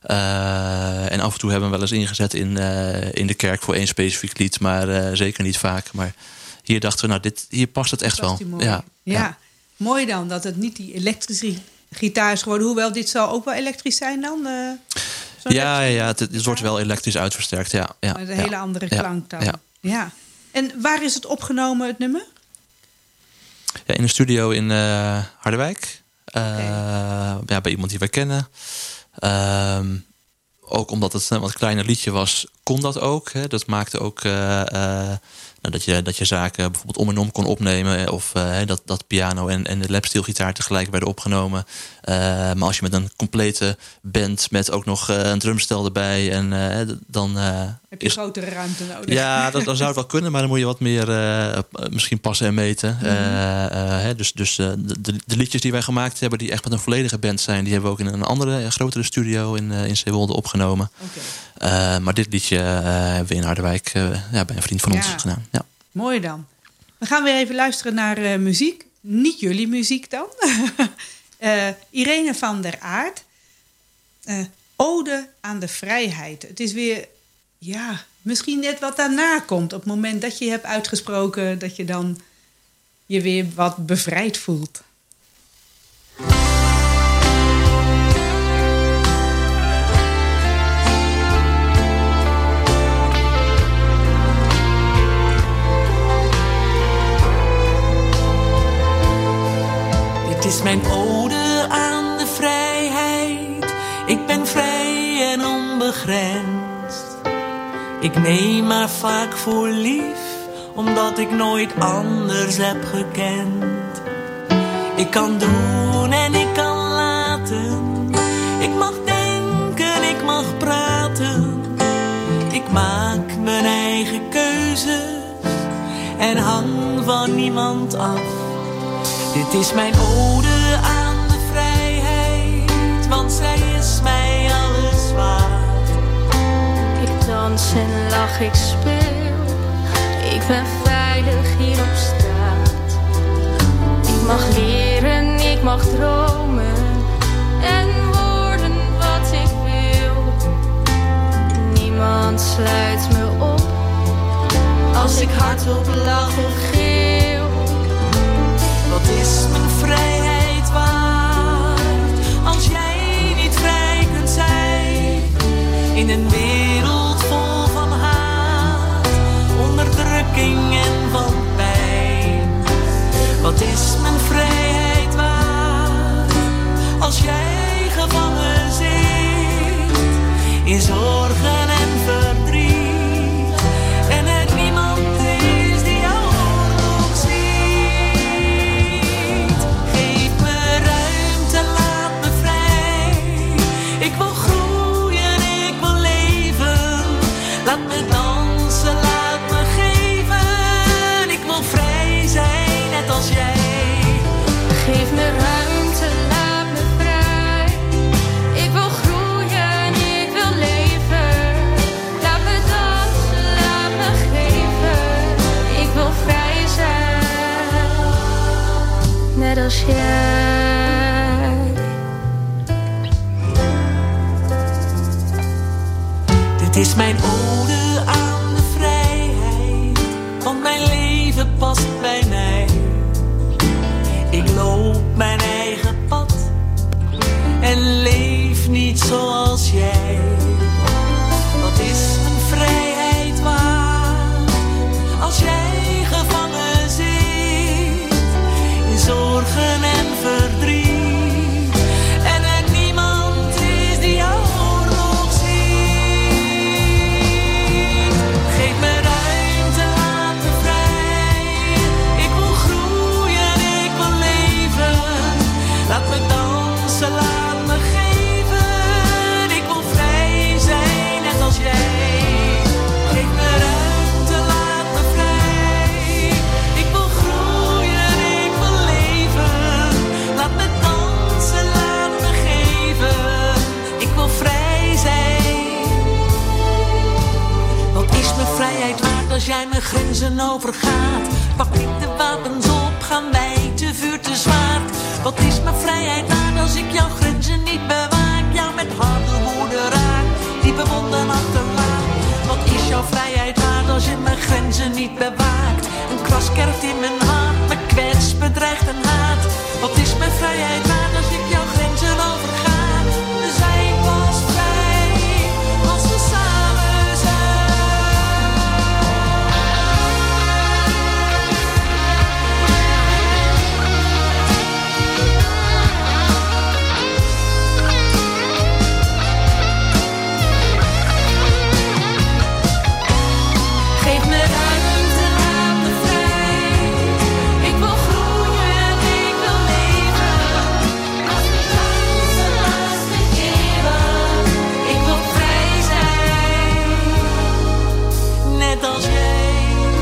M: En af en toe hebben we hem wel eens ingezet in de kerk voor één specifiek lied. Maar zeker niet vaak. Maar hier dachten we, hier past het echt wel.
K: Ja, mooi dan dat het niet die elektrische gitaar is geworden. Hoewel dit zal ook wel elektrisch zijn dan?
M: Het wordt wel elektrisch uitversterkt. Ja.
K: Met een hele andere klank dan. Ja. En waar is het opgenomen, het nummer?
M: Ja, in een studio in Harderwijk. Bij iemand die wij kennen. Ook omdat het een wat kleiner liedje was, kon dat ook. Hè. Dat maakte ook dat je zaken bijvoorbeeld om en om kon opnemen. Of dat piano en de lapsteelgitaar tegelijk werden opgenomen. Maar als je met een complete band met ook nog een drumstel erbij. En dan
K: heb je grotere ruimte nodig.
M: Ja, dan zou het wel kunnen. Maar dan moet je wat meer misschien passen en meten. Mm-hmm. Dus de liedjes die wij gemaakt hebben, die echt met een volledige band zijn, die hebben we ook in een andere, grotere studio in Zeewolde opgenomen. Okay. Maar dit liedje hebben we in Harderwijk bij een vriend van ons gedaan. Ja.
K: Mooi dan. We gaan weer even luisteren naar muziek. Niet jullie muziek dan. Irene van der Aert. Ode aan de vrijheid. Het is weer, misschien net wat daarna komt. Op het moment dat je hebt uitgesproken, dat je dan je weer wat bevrijd voelt.
O: Het is mijn ode aan de vrijheid. Ik ben vrij en onbegrensd. Ik neem maar vaak voor lief, omdat ik nooit anders heb gekend. Ik kan doen en ik kan laten. Ik mag denken, ik mag praten. Ik maak mijn eigen keuzes en hang van niemand af. Dit is mijn ode aan de vrijheid, want zij is mij alles waard.
P: Ik dans en lach, ik speel, ik ben veilig hier op straat. Ik mag leren, ik mag dromen en worden wat ik wil. sluit me op. Als ik hardop lach of geel.
O: Wat is mijn vrijheid waard als jij niet vrij kunt zijn? In een wereld vol van haat, onderdrukking en van pijn. Wat is mijn vrijheid waard als jij gevangen zit in zorgen en verdriet? En er niemand is die jou nog ziet. Geef me ruimte, laat me vrij. Ik wil groeien, ik wil leven. Laat me dansen, laat me geven. Ik wil vrij zijn, net als jij.
P: Geef me ruimte, laat me vrij. Ik wil groeien, ik wil leven. Laat me dansen, laat me geven. Ik wil vrij zijn, net als jij.
O: Dit is mijn ode aan de vrijheid, want mijn leven past bij mij. Ik loop mijn eigen pad en leef niet zoals jij. Wat is mijn vrijheid waard als jij gevangen zit in zorgen en verdriet? En er niemand is die jou nog ziet. Geef me ruimte, laat me vrij. Ik wil groeien, ik wil leven. Laat me dansen, laat me geven. Ik wil vrij zijn, net als jij. Geef me ruimte, laat me vrij. Ik wil groeien, ik wil leven. Laat me dansen, laat me geven. Ik wil vrij zijn. Wat is mijn vrijheid waard als jij mijn grenzen overgaat? Pak ik de wapens op, gaan wij te vuur te zwaard. Wat is mijn vrijheid waard als ik jouw grenzen niet bewaak? Jou met harde woorden raak, diepe wonden achterlaat. Wat is jouw vrijheid waard als je mijn grenzen niet bewaakt? Een kras kerft in mijn hart, me kwets, bedreigt en haat. Wat is mijn vrijheid waard als ik jouw grenzen overga? We zijn pas vrij als we samen zijn. Geef me ruimte, laat me vrij. Ik wil groeien, ik wil leven. Laat me dansen, laat me geven. Ik wil vrij zijn, net als jij.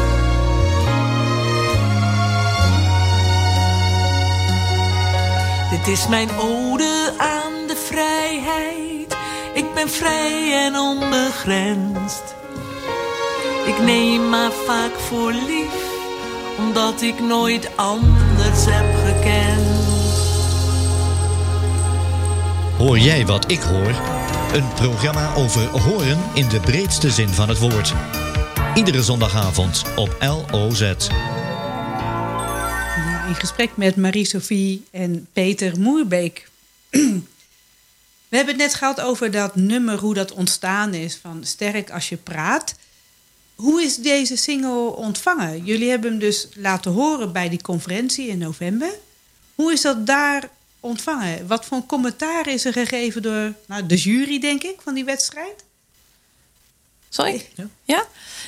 O: Dit is mijn ode aan de vrijheid. Ik ben vrij en onbegrensd. Ik neem maar vaak voor lief, omdat ik nooit anders heb gekend.
J: Hoor jij wat ik hoor? Een programma over horen in de breedste zin van het woord. Iedere zondagavond op LOZ.
K: Ja, in gesprek met Marie-Sophie en Peter Moerbeek. We hebben het net gehad over dat nummer, hoe dat ontstaan is, van Sterk als je praat. Hoe is deze single ontvangen? Jullie hebben hem dus laten horen bij die conferentie in november. Hoe is dat daar ontvangen? Wat voor commentaar is er gegeven door de jury, denk ik, van die wedstrijd?
L: Zal ik? Ja?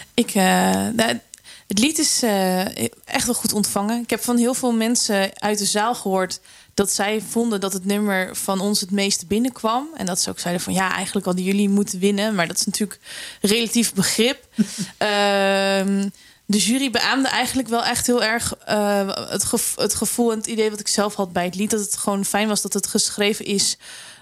L: Het lied is echt wel goed ontvangen. Ik heb van heel veel mensen uit de zaal gehoord dat zij vonden dat het nummer van ons het meeste binnenkwam. En dat ze ook zeiden van ja, eigenlijk hadden jullie moeten winnen. Maar dat is natuurlijk relatief begrip. De jury beaamde eigenlijk wel echt heel erg het gevoel en het idee wat ik zelf had bij het lied. Dat het gewoon fijn was dat het geschreven is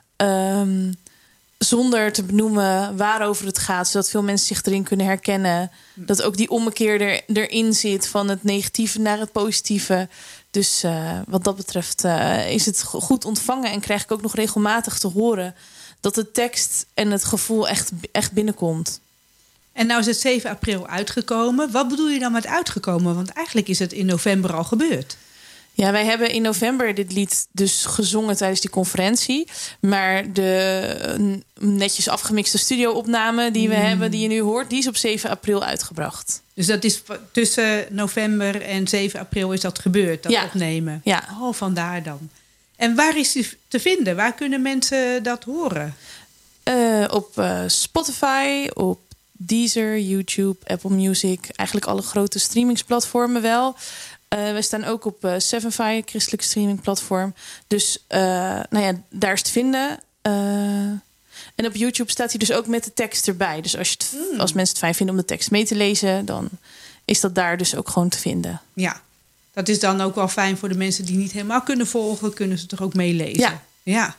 L: zonder te benoemen waarover het gaat. Zodat veel mensen zich erin kunnen herkennen. Dat ook die ommekeer erin zit van het negatieve naar het positieve. Dus wat dat betreft is het goed ontvangen. En krijg ik ook nog regelmatig te horen dat de tekst en het gevoel echt binnenkomt.
K: En nou is het 7 april uitgekomen. Wat bedoel je dan met uitgekomen? Want eigenlijk is het in november al gebeurd.
L: Ja, wij hebben in november dit lied dus gezongen tijdens die conferentie. Maar de netjes afgemixte studio-opname die we hebben, die je nu hoort, die is op 7 april uitgebracht.
K: Dus dat is tussen november en 7 april is dat gebeurd, dat opnemen?
L: Ja.
K: Oh, vandaar dan. En waar is die te vinden? Waar kunnen mensen dat horen?
L: Op Spotify, op Deezer, YouTube, Apple Music. Eigenlijk alle grote streamingsplatformen wel. We staan ook op Sevenfy, christelijk streamingplatform. Dus daar is te vinden. En op YouTube staat hij dus ook met de tekst erbij. Dus als mensen het fijn vinden om de tekst mee te lezen, dan is dat daar dus ook gewoon te vinden.
K: Ja, dat is dan ook wel fijn voor de mensen die niet helemaal kunnen volgen. Kunnen ze toch ook meelezen? Ja.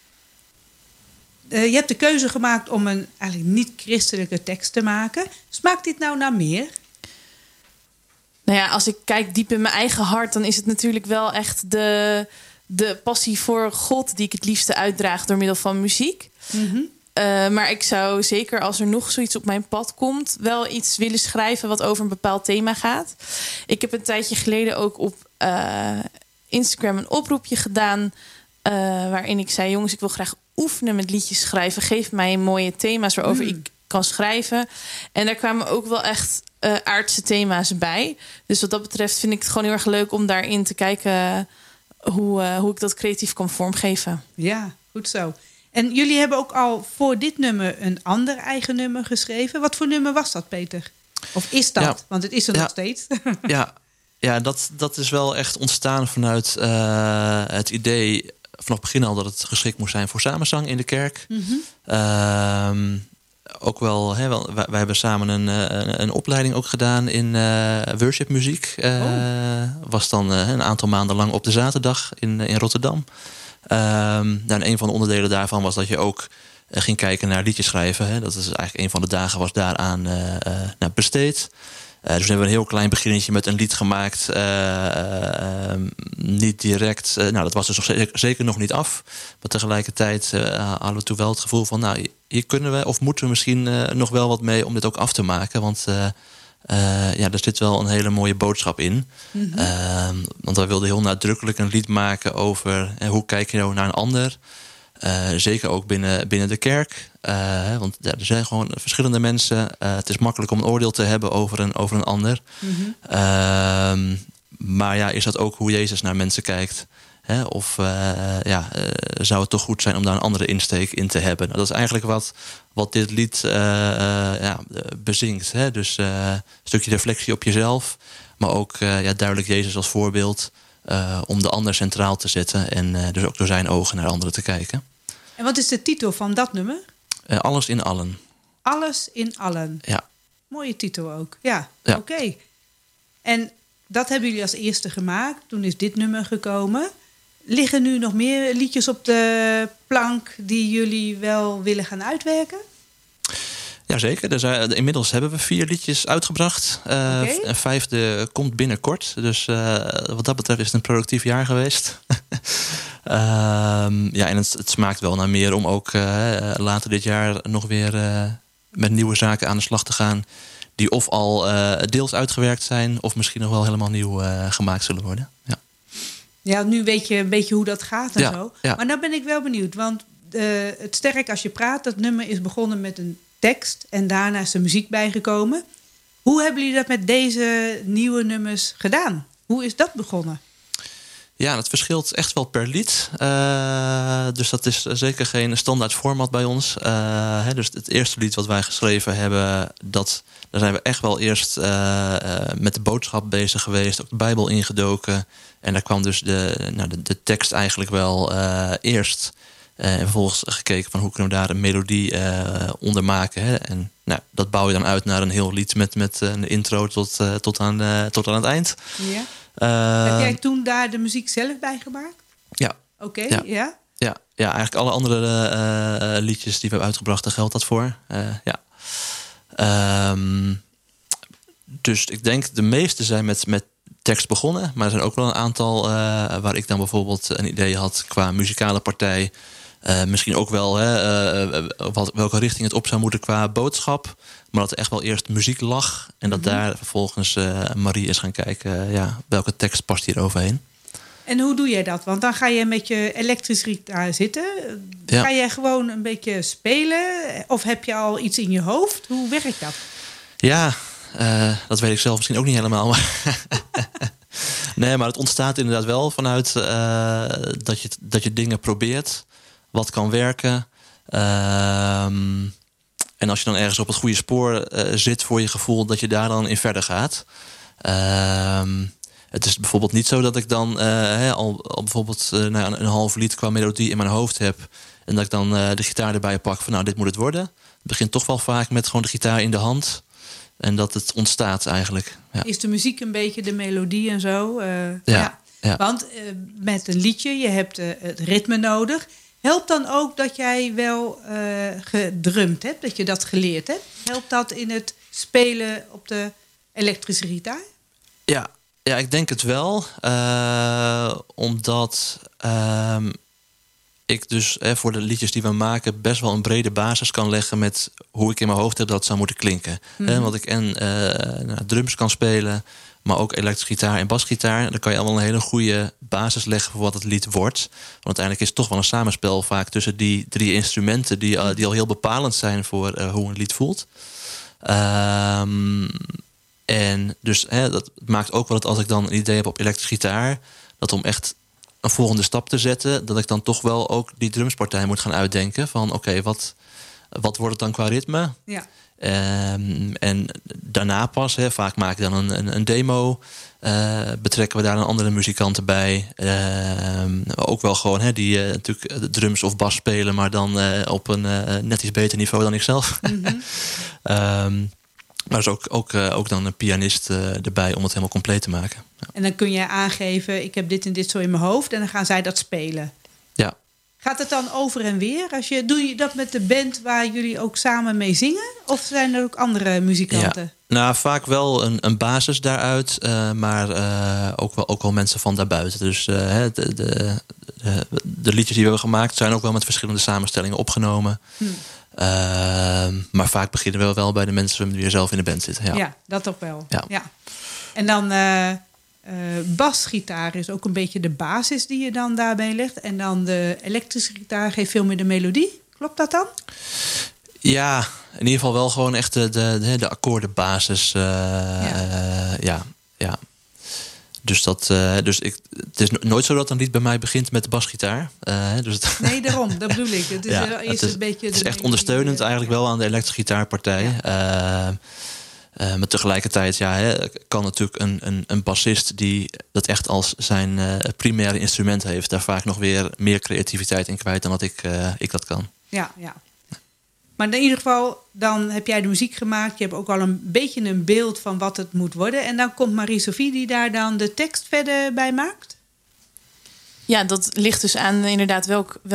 K: Je hebt de keuze gemaakt om een eigenlijk niet-christelijke tekst te maken. Smaakt dit nou naar meer?
L: Nou ja, als ik kijk diep in mijn eigen hart, dan is het natuurlijk wel echt de passie voor God die ik het liefste uitdraag door middel van muziek.
K: Mm-hmm.
L: Maar ik zou zeker, als er nog zoiets op mijn pad komt, wel iets willen schrijven wat over een bepaald thema gaat. Ik heb een tijdje geleden ook op Instagram een oproepje gedaan, waarin ik zei: jongens, ik wil graag oefenen met liedjes schrijven. Geef mij mooie thema's waarover ik kan schrijven. En daar kwamen ook wel echt aardse thema's bij. Dus wat dat betreft vind ik het gewoon heel erg leuk om daarin te kijken hoe ik dat creatief kan vormgeven.
K: Ja, goed zo. En jullie hebben ook al voor dit nummer een ander eigen nummer geschreven. Wat voor nummer was dat, Peter? Of is dat?
M: Ja.
K: Want het is er nog steeds.
M: Ja, dat is wel echt ontstaan vanuit het idee vanaf het begin al dat het geschikt moest zijn voor samenzang in de kerk. Mm-hmm. Ook wel, wij hebben samen een opleiding ook gedaan in worshipmuziek. Was dan een aantal maanden lang op de zaterdag in Rotterdam. En een van de onderdelen daarvan was dat je ook ging kijken naar liedjes schrijven. Dat is eigenlijk een van de dagen was daaraan besteed. Dus we hebben een heel klein beginnetje met een lied gemaakt. Niet direct. Dat was dus zeker nog niet af. Maar tegelijkertijd hadden we toen wel het gevoel van, nou, hier kunnen we of moeten we misschien nog wel wat mee om dit ook af te maken. Want er zit wel een hele mooie boodschap in. Mm-hmm. Want wij wilden heel nadrukkelijk een lied maken over hoe kijk je nou naar een ander. Zeker ook binnen de kerk. Want er zijn gewoon verschillende mensen. Het is makkelijk om een oordeel te hebben over een ander. Mm-hmm. Maar ja, is dat ook hoe Jezus naar mensen kijkt? Of zou het toch goed zijn om daar een andere insteek in te hebben? Nou, dat is eigenlijk wat dit lied bezingt. Dus een stukje reflectie op jezelf. Maar ook duidelijk Jezus als voorbeeld. Om de ander centraal te zetten. En dus ook door zijn ogen naar anderen te kijken.
K: En wat is de titel van dat nummer?
M: Alles in allen.
K: Alles in allen.
M: Ja.
K: Mooie titel ook. Ja. Oké. En dat hebben jullie als eerste gemaakt. Toen is dit nummer gekomen. Liggen nu nog meer liedjes op de plank die jullie wel willen gaan uitwerken?
M: Jazeker. Inmiddels hebben we 4 liedjes uitgebracht. Een 5e komt binnenkort. Dus wat dat betreft is het een productief jaar geweest. En het smaakt wel naar meer om ook later dit jaar nog weer met nieuwe zaken aan de slag te gaan. Die of al deels uitgewerkt zijn of misschien nog wel helemaal nieuw gemaakt zullen worden. Ja.
K: Ja, nu weet je een beetje hoe dat gaat en zo.
M: Ja.
K: Maar nou ben ik wel benieuwd. Want het Sterk als je praat, dat nummer is begonnen met een tekst. En daarna is er muziek bijgekomen. Hoe hebben jullie dat met deze nieuwe nummers gedaan? Hoe is dat begonnen?
M: Ja, dat verschilt echt wel per lied. Dus dat is zeker geen standaard format bij ons. Dus het eerste lied wat wij geschreven hebben, daar zijn we echt wel eerst met de boodschap bezig geweest. Ook de Bijbel ingedoken. En daar kwam dus de tekst eigenlijk wel eerst. En vervolgens gekeken van hoe kunnen we daar een melodie onder maken. En dat bouw je dan uit naar een heel lied met een intro tot aan het eind.
K: Ja. Heb jij toen daar de muziek zelf bij gemaakt?
M: Ja.
K: Oké.
M: Ja, eigenlijk alle andere liedjes die we hebben uitgebracht, daar geldt dat voor. Dus ik denk de meeste zijn met tekst begonnen. Maar er zijn ook wel een aantal waar ik dan bijvoorbeeld een idee had qua muzikale partij. Misschien ook wel welke richting het op zou moeten qua boodschap. Maar dat er echt wel eerst muziek lag. En dat daar vervolgens Marie is gaan kijken... welke tekst past hier overheen.
K: En hoe doe jij dat? Want dan ga je met je elektrische gitaar zitten. Ga jij gewoon een beetje spelen? Of heb je al iets in je hoofd? Hoe werkt dat?
M: Ja, dat weet ik zelf misschien ook niet helemaal. Maar nee, maar het ontstaat inderdaad wel vanuit dat je dingen probeert. Wat kan werken. En als je dan ergens op het goede spoor zit voor je gevoel... dat je daar dan in verder gaat. Het is bijvoorbeeld niet zo dat ik dan al bijvoorbeeld een half lied qua melodie in mijn hoofd heb. En dat ik dan de gitaar erbij pak van dit moet het worden. Het begint toch wel vaak met gewoon de gitaar in de hand. En dat het ontstaat eigenlijk. Ja.
K: Is de muziek een beetje de melodie en zo?
M: Ja.
K: Want met een liedje, je hebt het ritme nodig. Helpt dan ook dat jij wel gedrumd hebt, dat je dat geleerd hebt? Helpt dat in het spelen op de elektrische gitaar?
M: Ja, ik denk het wel. Omdat ik dus voor de liedjes die we maken... best wel een brede basis kan leggen met hoe ik in mijn hoofd heb dat het zou moeten klinken. Want ik drums kan spelen, maar ook elektrische gitaar en basgitaar. Dan kan je allemaal een hele goede basis leggen voor wat het lied wordt. Want uiteindelijk is het toch wel een samenspel vaak tussen die 3 instrumenten... die al heel bepalend zijn voor hoe een lied voelt. En dus dat maakt ook wel dat als ik dan een idee heb op elektrische gitaar... dat om echt een volgende stap te zetten... dat ik dan toch wel ook die drumspartij moet gaan uitdenken. Van oké, wat wordt het dan qua ritme?
K: Ja.
M: En daarna pas, vaak maak ik dan een demo... betrekken we daar een andere muzikanten bij. Ook wel gewoon die natuurlijk drums of bas spelen... maar dan op een net iets beter niveau dan ik zelf. Maar er is ook dan een pianist erbij om het helemaal compleet te maken. Ja.
K: En dan kun je aangeven, ik heb dit en dit zo in mijn hoofd... en dan gaan zij dat spelen.
M: Ja.
K: Gaat het dan over en weer? Doe je dat met de band waar jullie ook samen mee zingen? Of zijn er ook andere muzikanten?
M: Ja. Nou, vaak wel een basis daaruit, maar ook wel mensen van daarbuiten. Dus de liedjes die we hebben gemaakt zijn ook wel met verschillende samenstellingen opgenomen. Maar vaak beginnen we wel bij de mensen die zelf in de band zitten.
K: Ja, dat ook wel.
M: Ja.
K: En dan basgitaar is ook een beetje de basis die je dan daarbij legt. En dan de elektrische gitaar geeft veel meer de melodie. Klopt dat dan?
M: Ja, in ieder geval wel gewoon echt de akkoordenbasis. Ja. Dus het is nooit zo dat een lied bij mij begint met de basgitaar.
K: Nee, daarom. Dat bedoel ik. Het
M: is echt ondersteunend eigenlijk wel aan de elektrische gitaarpartij. Ja. Maar tegelijkertijd kan natuurlijk een bassist die dat echt als zijn primaire instrument heeft... daar vaak nog weer meer creativiteit in kwijt dan dat ik dat kan.
K: Ja. Maar in ieder geval, dan heb jij de muziek gemaakt. Je hebt ook al een beetje een beeld van wat het moet worden. En dan komt Marie-Sophie die daar dan de tekst verder bij maakt?
L: Ja, dat ligt dus aan inderdaad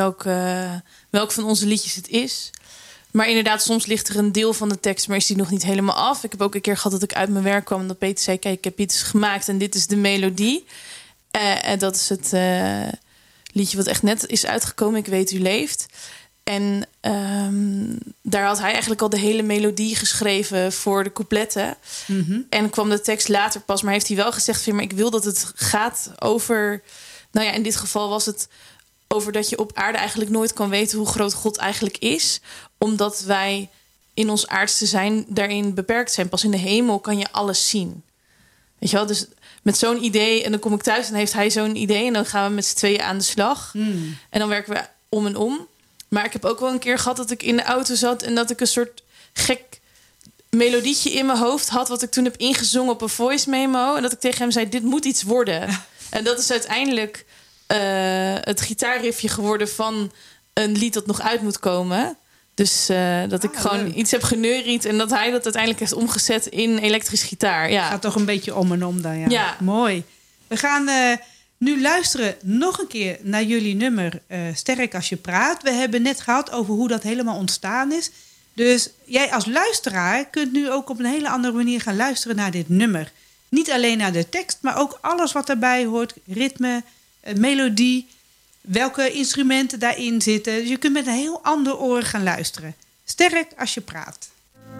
L: welk van onze liedjes het is. Maar inderdaad, soms ligt er een deel van de tekst... maar is die nog niet helemaal af. Ik heb ook een keer gehad dat ik uit mijn werk kwam... en dat Peter zei, kijk, ik heb iets gemaakt en dit is de melodie. En dat is het liedje wat echt net is uitgekomen. Ik weet u leeft. En daar had hij eigenlijk al de hele melodie geschreven voor de coupletten. En kwam de tekst later pas. Maar heeft hij wel gezegd, maar ik wil dat het gaat over... Nou ja, in dit geval was het over dat je op aarde eigenlijk nooit kan weten... hoe groot God eigenlijk is. Omdat wij in ons aardse zijn daarin beperkt zijn. Pas in de hemel kan je alles zien. Weet je wel, dus met zo'n idee... en dan kom ik thuis en dan heeft hij zo'n idee... en dan gaan we met z'n tweeën aan de slag. En dan werken we om en om... Maar ik heb ook wel een keer gehad dat ik in de auto zat... en dat ik een soort gek melodietje in mijn hoofd had... wat ik toen heb ingezongen op een voice memo. En dat ik tegen hem zei, dit moet iets worden. En dat is uiteindelijk het gitaarriffje geworden... van een lied dat nog uit moet komen. Dus dat ik gewoon iets heb geneuried... en dat hij dat uiteindelijk heeft omgezet in elektrische gitaar. Ja.
K: Gaat toch een beetje om en om dan, ja. Mooi. We gaan... nu luisteren nog een keer naar jullie nummer Sterk als je praat. We hebben net gehad over hoe dat helemaal ontstaan is. Dus jij als luisteraar kunt nu ook op een hele andere manier gaan luisteren naar dit nummer. Niet alleen naar de tekst, maar ook alles wat erbij hoort. Ritme, melodie. welke instrumenten daarin zitten. Dus je kunt met een heel ander oor gaan luisteren. Sterk als je praat.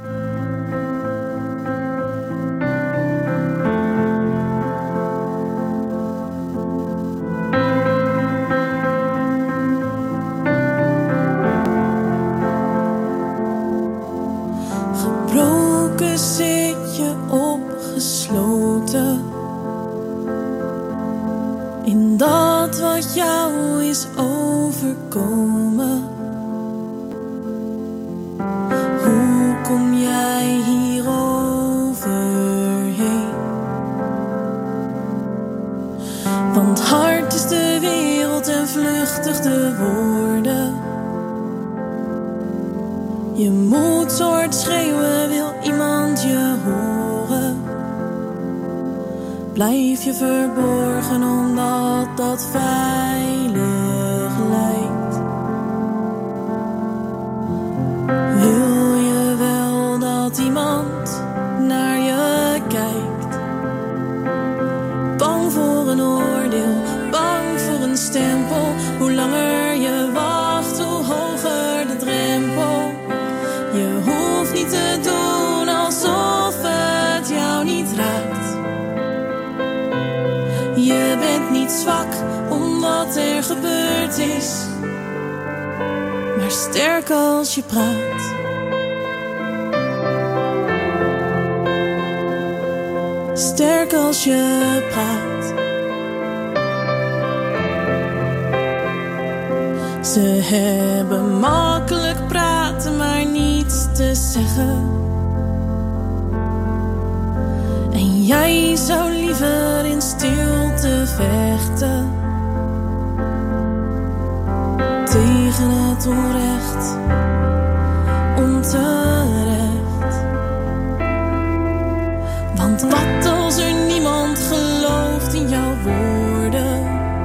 I: Gebroken zit je opgesloten in dat wat jou is overkomen. Hoe kom jij hier overheen? Want hard is de wereld en vluchtig de woorden. Je moet zo hard schreeuwen, wil iemand je horen. Blijf je verborgen omdat dat veilig lijkt. Wil je wel dat iemand naar je kijkt? Bang voor een oordeel, bang voor een stempel. Hoe langer je wacht, hoe hoger de drempel. Je hoeft niet te doen alsof het jou niet raakt. Je bent niet zwak om wat er gebeurd is, maar sterk als je praat. Sterk als je praat. Ze hebben makkelijk praten, maar niets te zeggen. En jij zou liever in stilte vechten tegen het onrecht, onterecht. Want wat als er niemand gelooft in jouw woorden?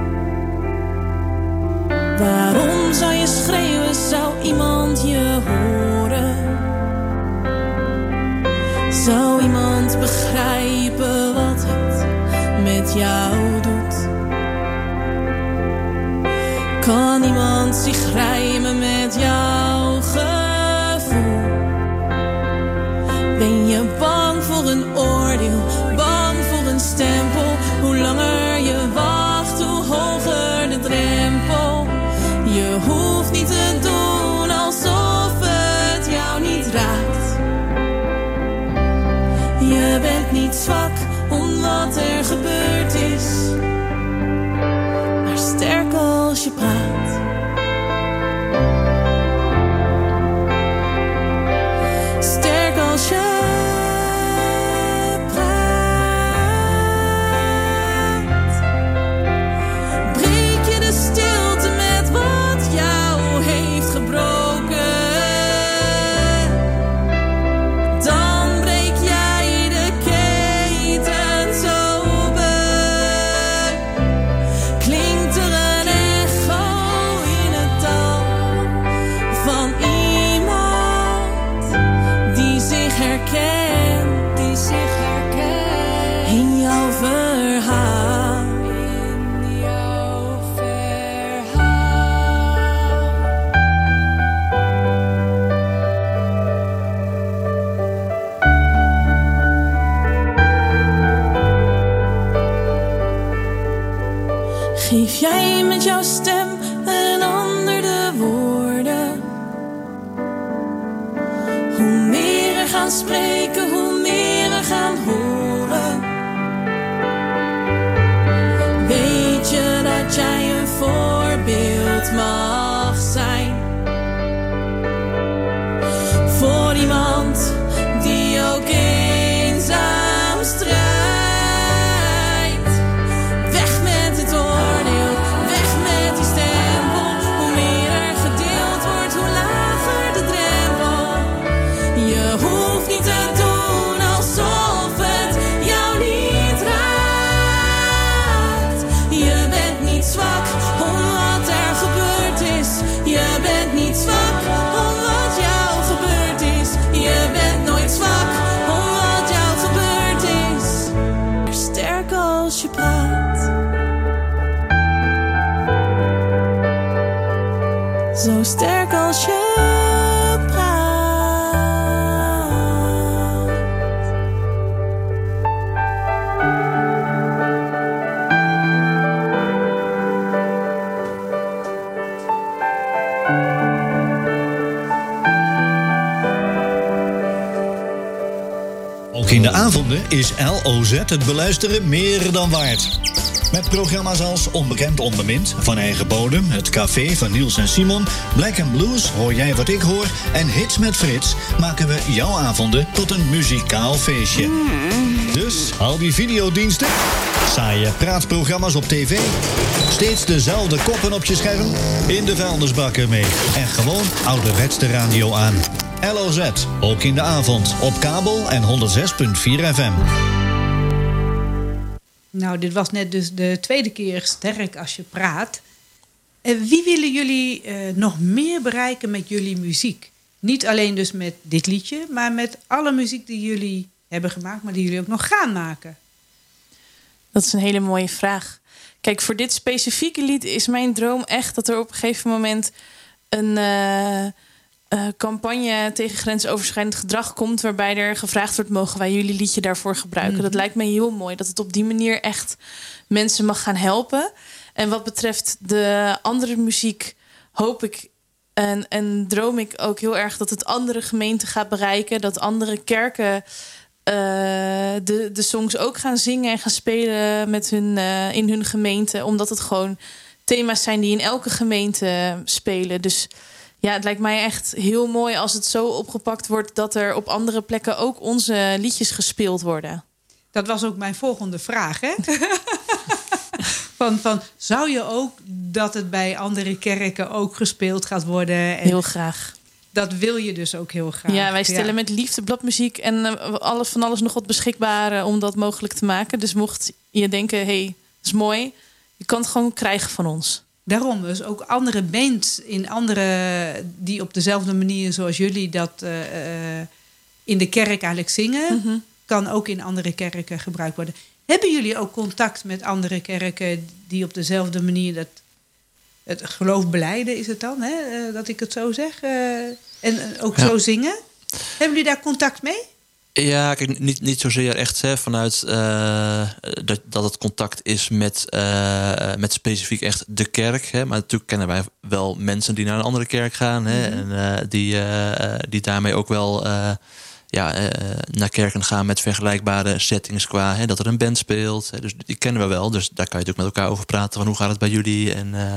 I: Waarom zou je schreeuwen, zou iemand je horen? Zou iemand begrijpen wat het met jou doet? Kan iemand zich rijmen met jouw gevoel? Ben je bang voor een oordeel, bang voor een stempel? Hoe langer je wacht, hoe hoger de drempel. Je hoeft niet te doen alsof het jou niet raakt. Je bent niet zwak om wat er gebeurd is, maar sterk als je praat. Sterk als je praat. Breek je de stilte met wat jou heeft gebroken. Dan breek jij de ketens open. Klinkt er een echo in het dal van iemand die zich herkent, in jouw verhaal. In jouw verhaal. Geef jij met jouw stem een ander de woorden? Hoe meer we gaan spreken, hoe meer we gaan horen. Weet je dat jij een voorbeeld mag zijn voor iemand die ook eenzaam strijdt? Weg met het oordeel, weg met die stempel. Hoe meer er gedeeld wordt, hoe lager de drempel. Je hoeft niet te zo sterk als je praat.
J: Ook in de avonden is LOZ het beluisteren meer dan waard. Met programma's als Onbekend Onbemind, Van Eigen Bodem, Het Café van Niels en Simon, Black & Blues, Hoor jij wat ik hoor en Hits met Frits maken we jouw avonden tot een muzikaal feestje. Dus al die videodiensten, saaie praatprogramma's op tv, steeds dezelfde koppen op je scherm, in de vuilnisbakken mee en gewoon ouderwets de radio aan. LOZ, ook in de avond, op kabel en 106.4 FM.
K: Nou, dit was net dus de tweede keer Sterk als je praat. Wie willen jullie nog meer bereiken met jullie muziek? Niet alleen dus met dit liedje, maar met alle muziek die jullie hebben gemaakt, maar die jullie ook nog gaan maken.
L: Dat is een hele mooie vraag. Kijk, voor dit specifieke lied is mijn droom echt dat er op een gegeven moment een campagne tegen grensoverschrijdend gedrag komt, waarbij er gevraagd wordt, mogen wij jullie liedje daarvoor gebruiken? Dat lijkt me heel mooi, dat het op die manier echt mensen mag gaan helpen. En wat betreft de andere muziek hoop ik en droom ik ook heel erg dat het andere gemeenten gaat bereiken, dat andere kerken de songs ook gaan zingen en gaan spelen met in hun gemeente, omdat het gewoon thema's zijn die in elke gemeente spelen. Dus ja, het lijkt mij echt heel mooi als het zo opgepakt wordt dat er op andere plekken ook onze liedjes gespeeld worden.
K: Dat was ook mijn volgende vraag, hè? van, zou je ook dat het bij andere kerken ook gespeeld gaat worden? En
L: heel graag.
K: Dat wil je dus ook heel graag.
L: Ja, wij stellen met liefde bladmuziek en van alles nog wat beschikbaar om dat mogelijk te maken. Dus mocht je denken, hey, dat is mooi, je kan het gewoon krijgen van ons.
K: Daarom dus ook andere bands die op dezelfde manier zoals jullie dat in de kerk eigenlijk zingen, kan ook in andere kerken gebruikt worden. Hebben jullie ook contact met andere kerken die op dezelfde manier het geloof belijden, is het dan, hè? Dat ik het zo zeg? En ook zo zingen? Hebben jullie daar contact mee?
M: Ja, kijk, niet zozeer echt vanuit dat het contact is met specifiek echt de kerk. Hè, maar natuurlijk kennen wij wel mensen die naar een andere kerk gaan. Hè, en die daarmee ook wel naar kerken gaan met vergelijkbare settings qua dat er een band speelt. Hè, dus die kennen we wel. Dus daar kan je natuurlijk met elkaar over praten. Van hoe gaat het bij jullie?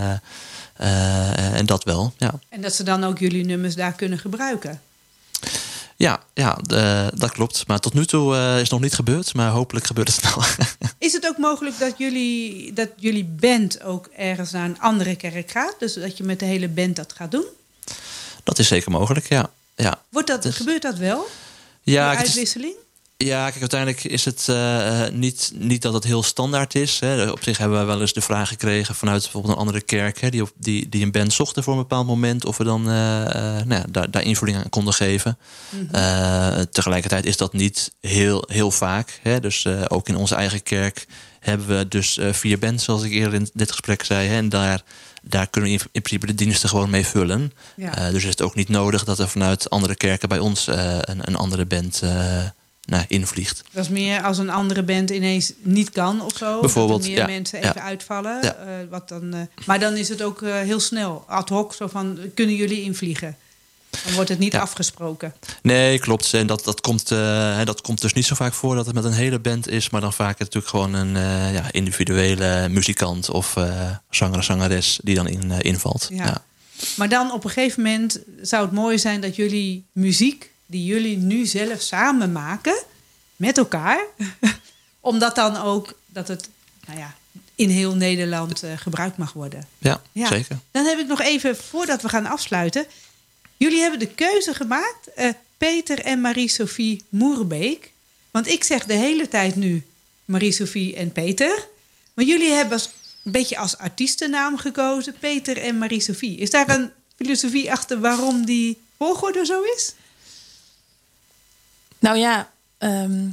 M: En dat wel, ja.
K: En dat ze dan ook jullie nummers daar kunnen gebruiken?
M: Ja, dat klopt. Maar tot nu toe is het nog niet gebeurd. Maar hopelijk gebeurt het snel.
K: Is het ook mogelijk dat jullie band ook ergens naar een andere kerk gaat? Dus dat je met de hele band dat gaat doen?
M: Dat is zeker mogelijk, ja.
K: Gebeurt dat wel?
M: Ja,
K: die uitwisseling?
M: Ja, kijk, uiteindelijk is het niet dat het heel standaard is. Hè. Op zich hebben we wel eens de vraag gekregen vanuit bijvoorbeeld een andere kerk, hè, die een band zochten voor een bepaald moment, of we dan daar invulling aan konden geven. Tegelijkertijd is dat niet heel vaak. Hè. Dus ook in onze eigen kerk hebben we dus 4 bands, zoals ik eerder in dit gesprek zei. Hè, en daar kunnen we in principe de diensten gewoon mee vullen. Ja. Dus is het ook niet nodig dat er vanuit andere kerken bij ons een andere band invliegt.
K: Dat is meer als een andere band ineens niet kan of zo.
M: Bijvoorbeeld,
K: dat er meer mensen even uitvallen.
M: Ja.
K: Maar dan is het ook heel snel, ad hoc, zo van, kunnen jullie invliegen? Dan wordt het niet afgesproken.
M: Nee, klopt. En dat komt dus niet zo vaak voor dat het met een hele band is, maar dan vaak natuurlijk gewoon een individuele muzikant of zanger, zangeres die dan invalt.
K: Ja. Ja. Maar dan op een gegeven moment zou het mooi zijn dat jullie muziek die jullie nu zelf samen maken met elkaar, omdat dan ook dat het in heel Nederland gebruikt mag worden.
M: Ja, zeker.
K: Dan heb ik nog even, voordat we gaan afsluiten, jullie hebben de keuze gemaakt, Peter en Marie-Sophie Moerbeek. Want ik zeg de hele tijd nu Marie-Sophie en Peter. Maar jullie hebben een beetje als artiestennaam gekozen, Peter en Marie-Sophie. Is daar een filosofie achter waarom die volgorde zo is?
L: Nou ja,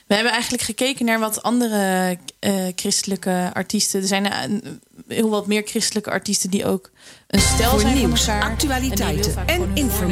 L: We hebben eigenlijk gekeken naar wat andere christelijke artiesten. Er zijn heel wat meer christelijke artiesten die ook een stijl
A: voor
L: zijn
A: nieuws,
L: van elkaar.
A: actualiteiten en informatie.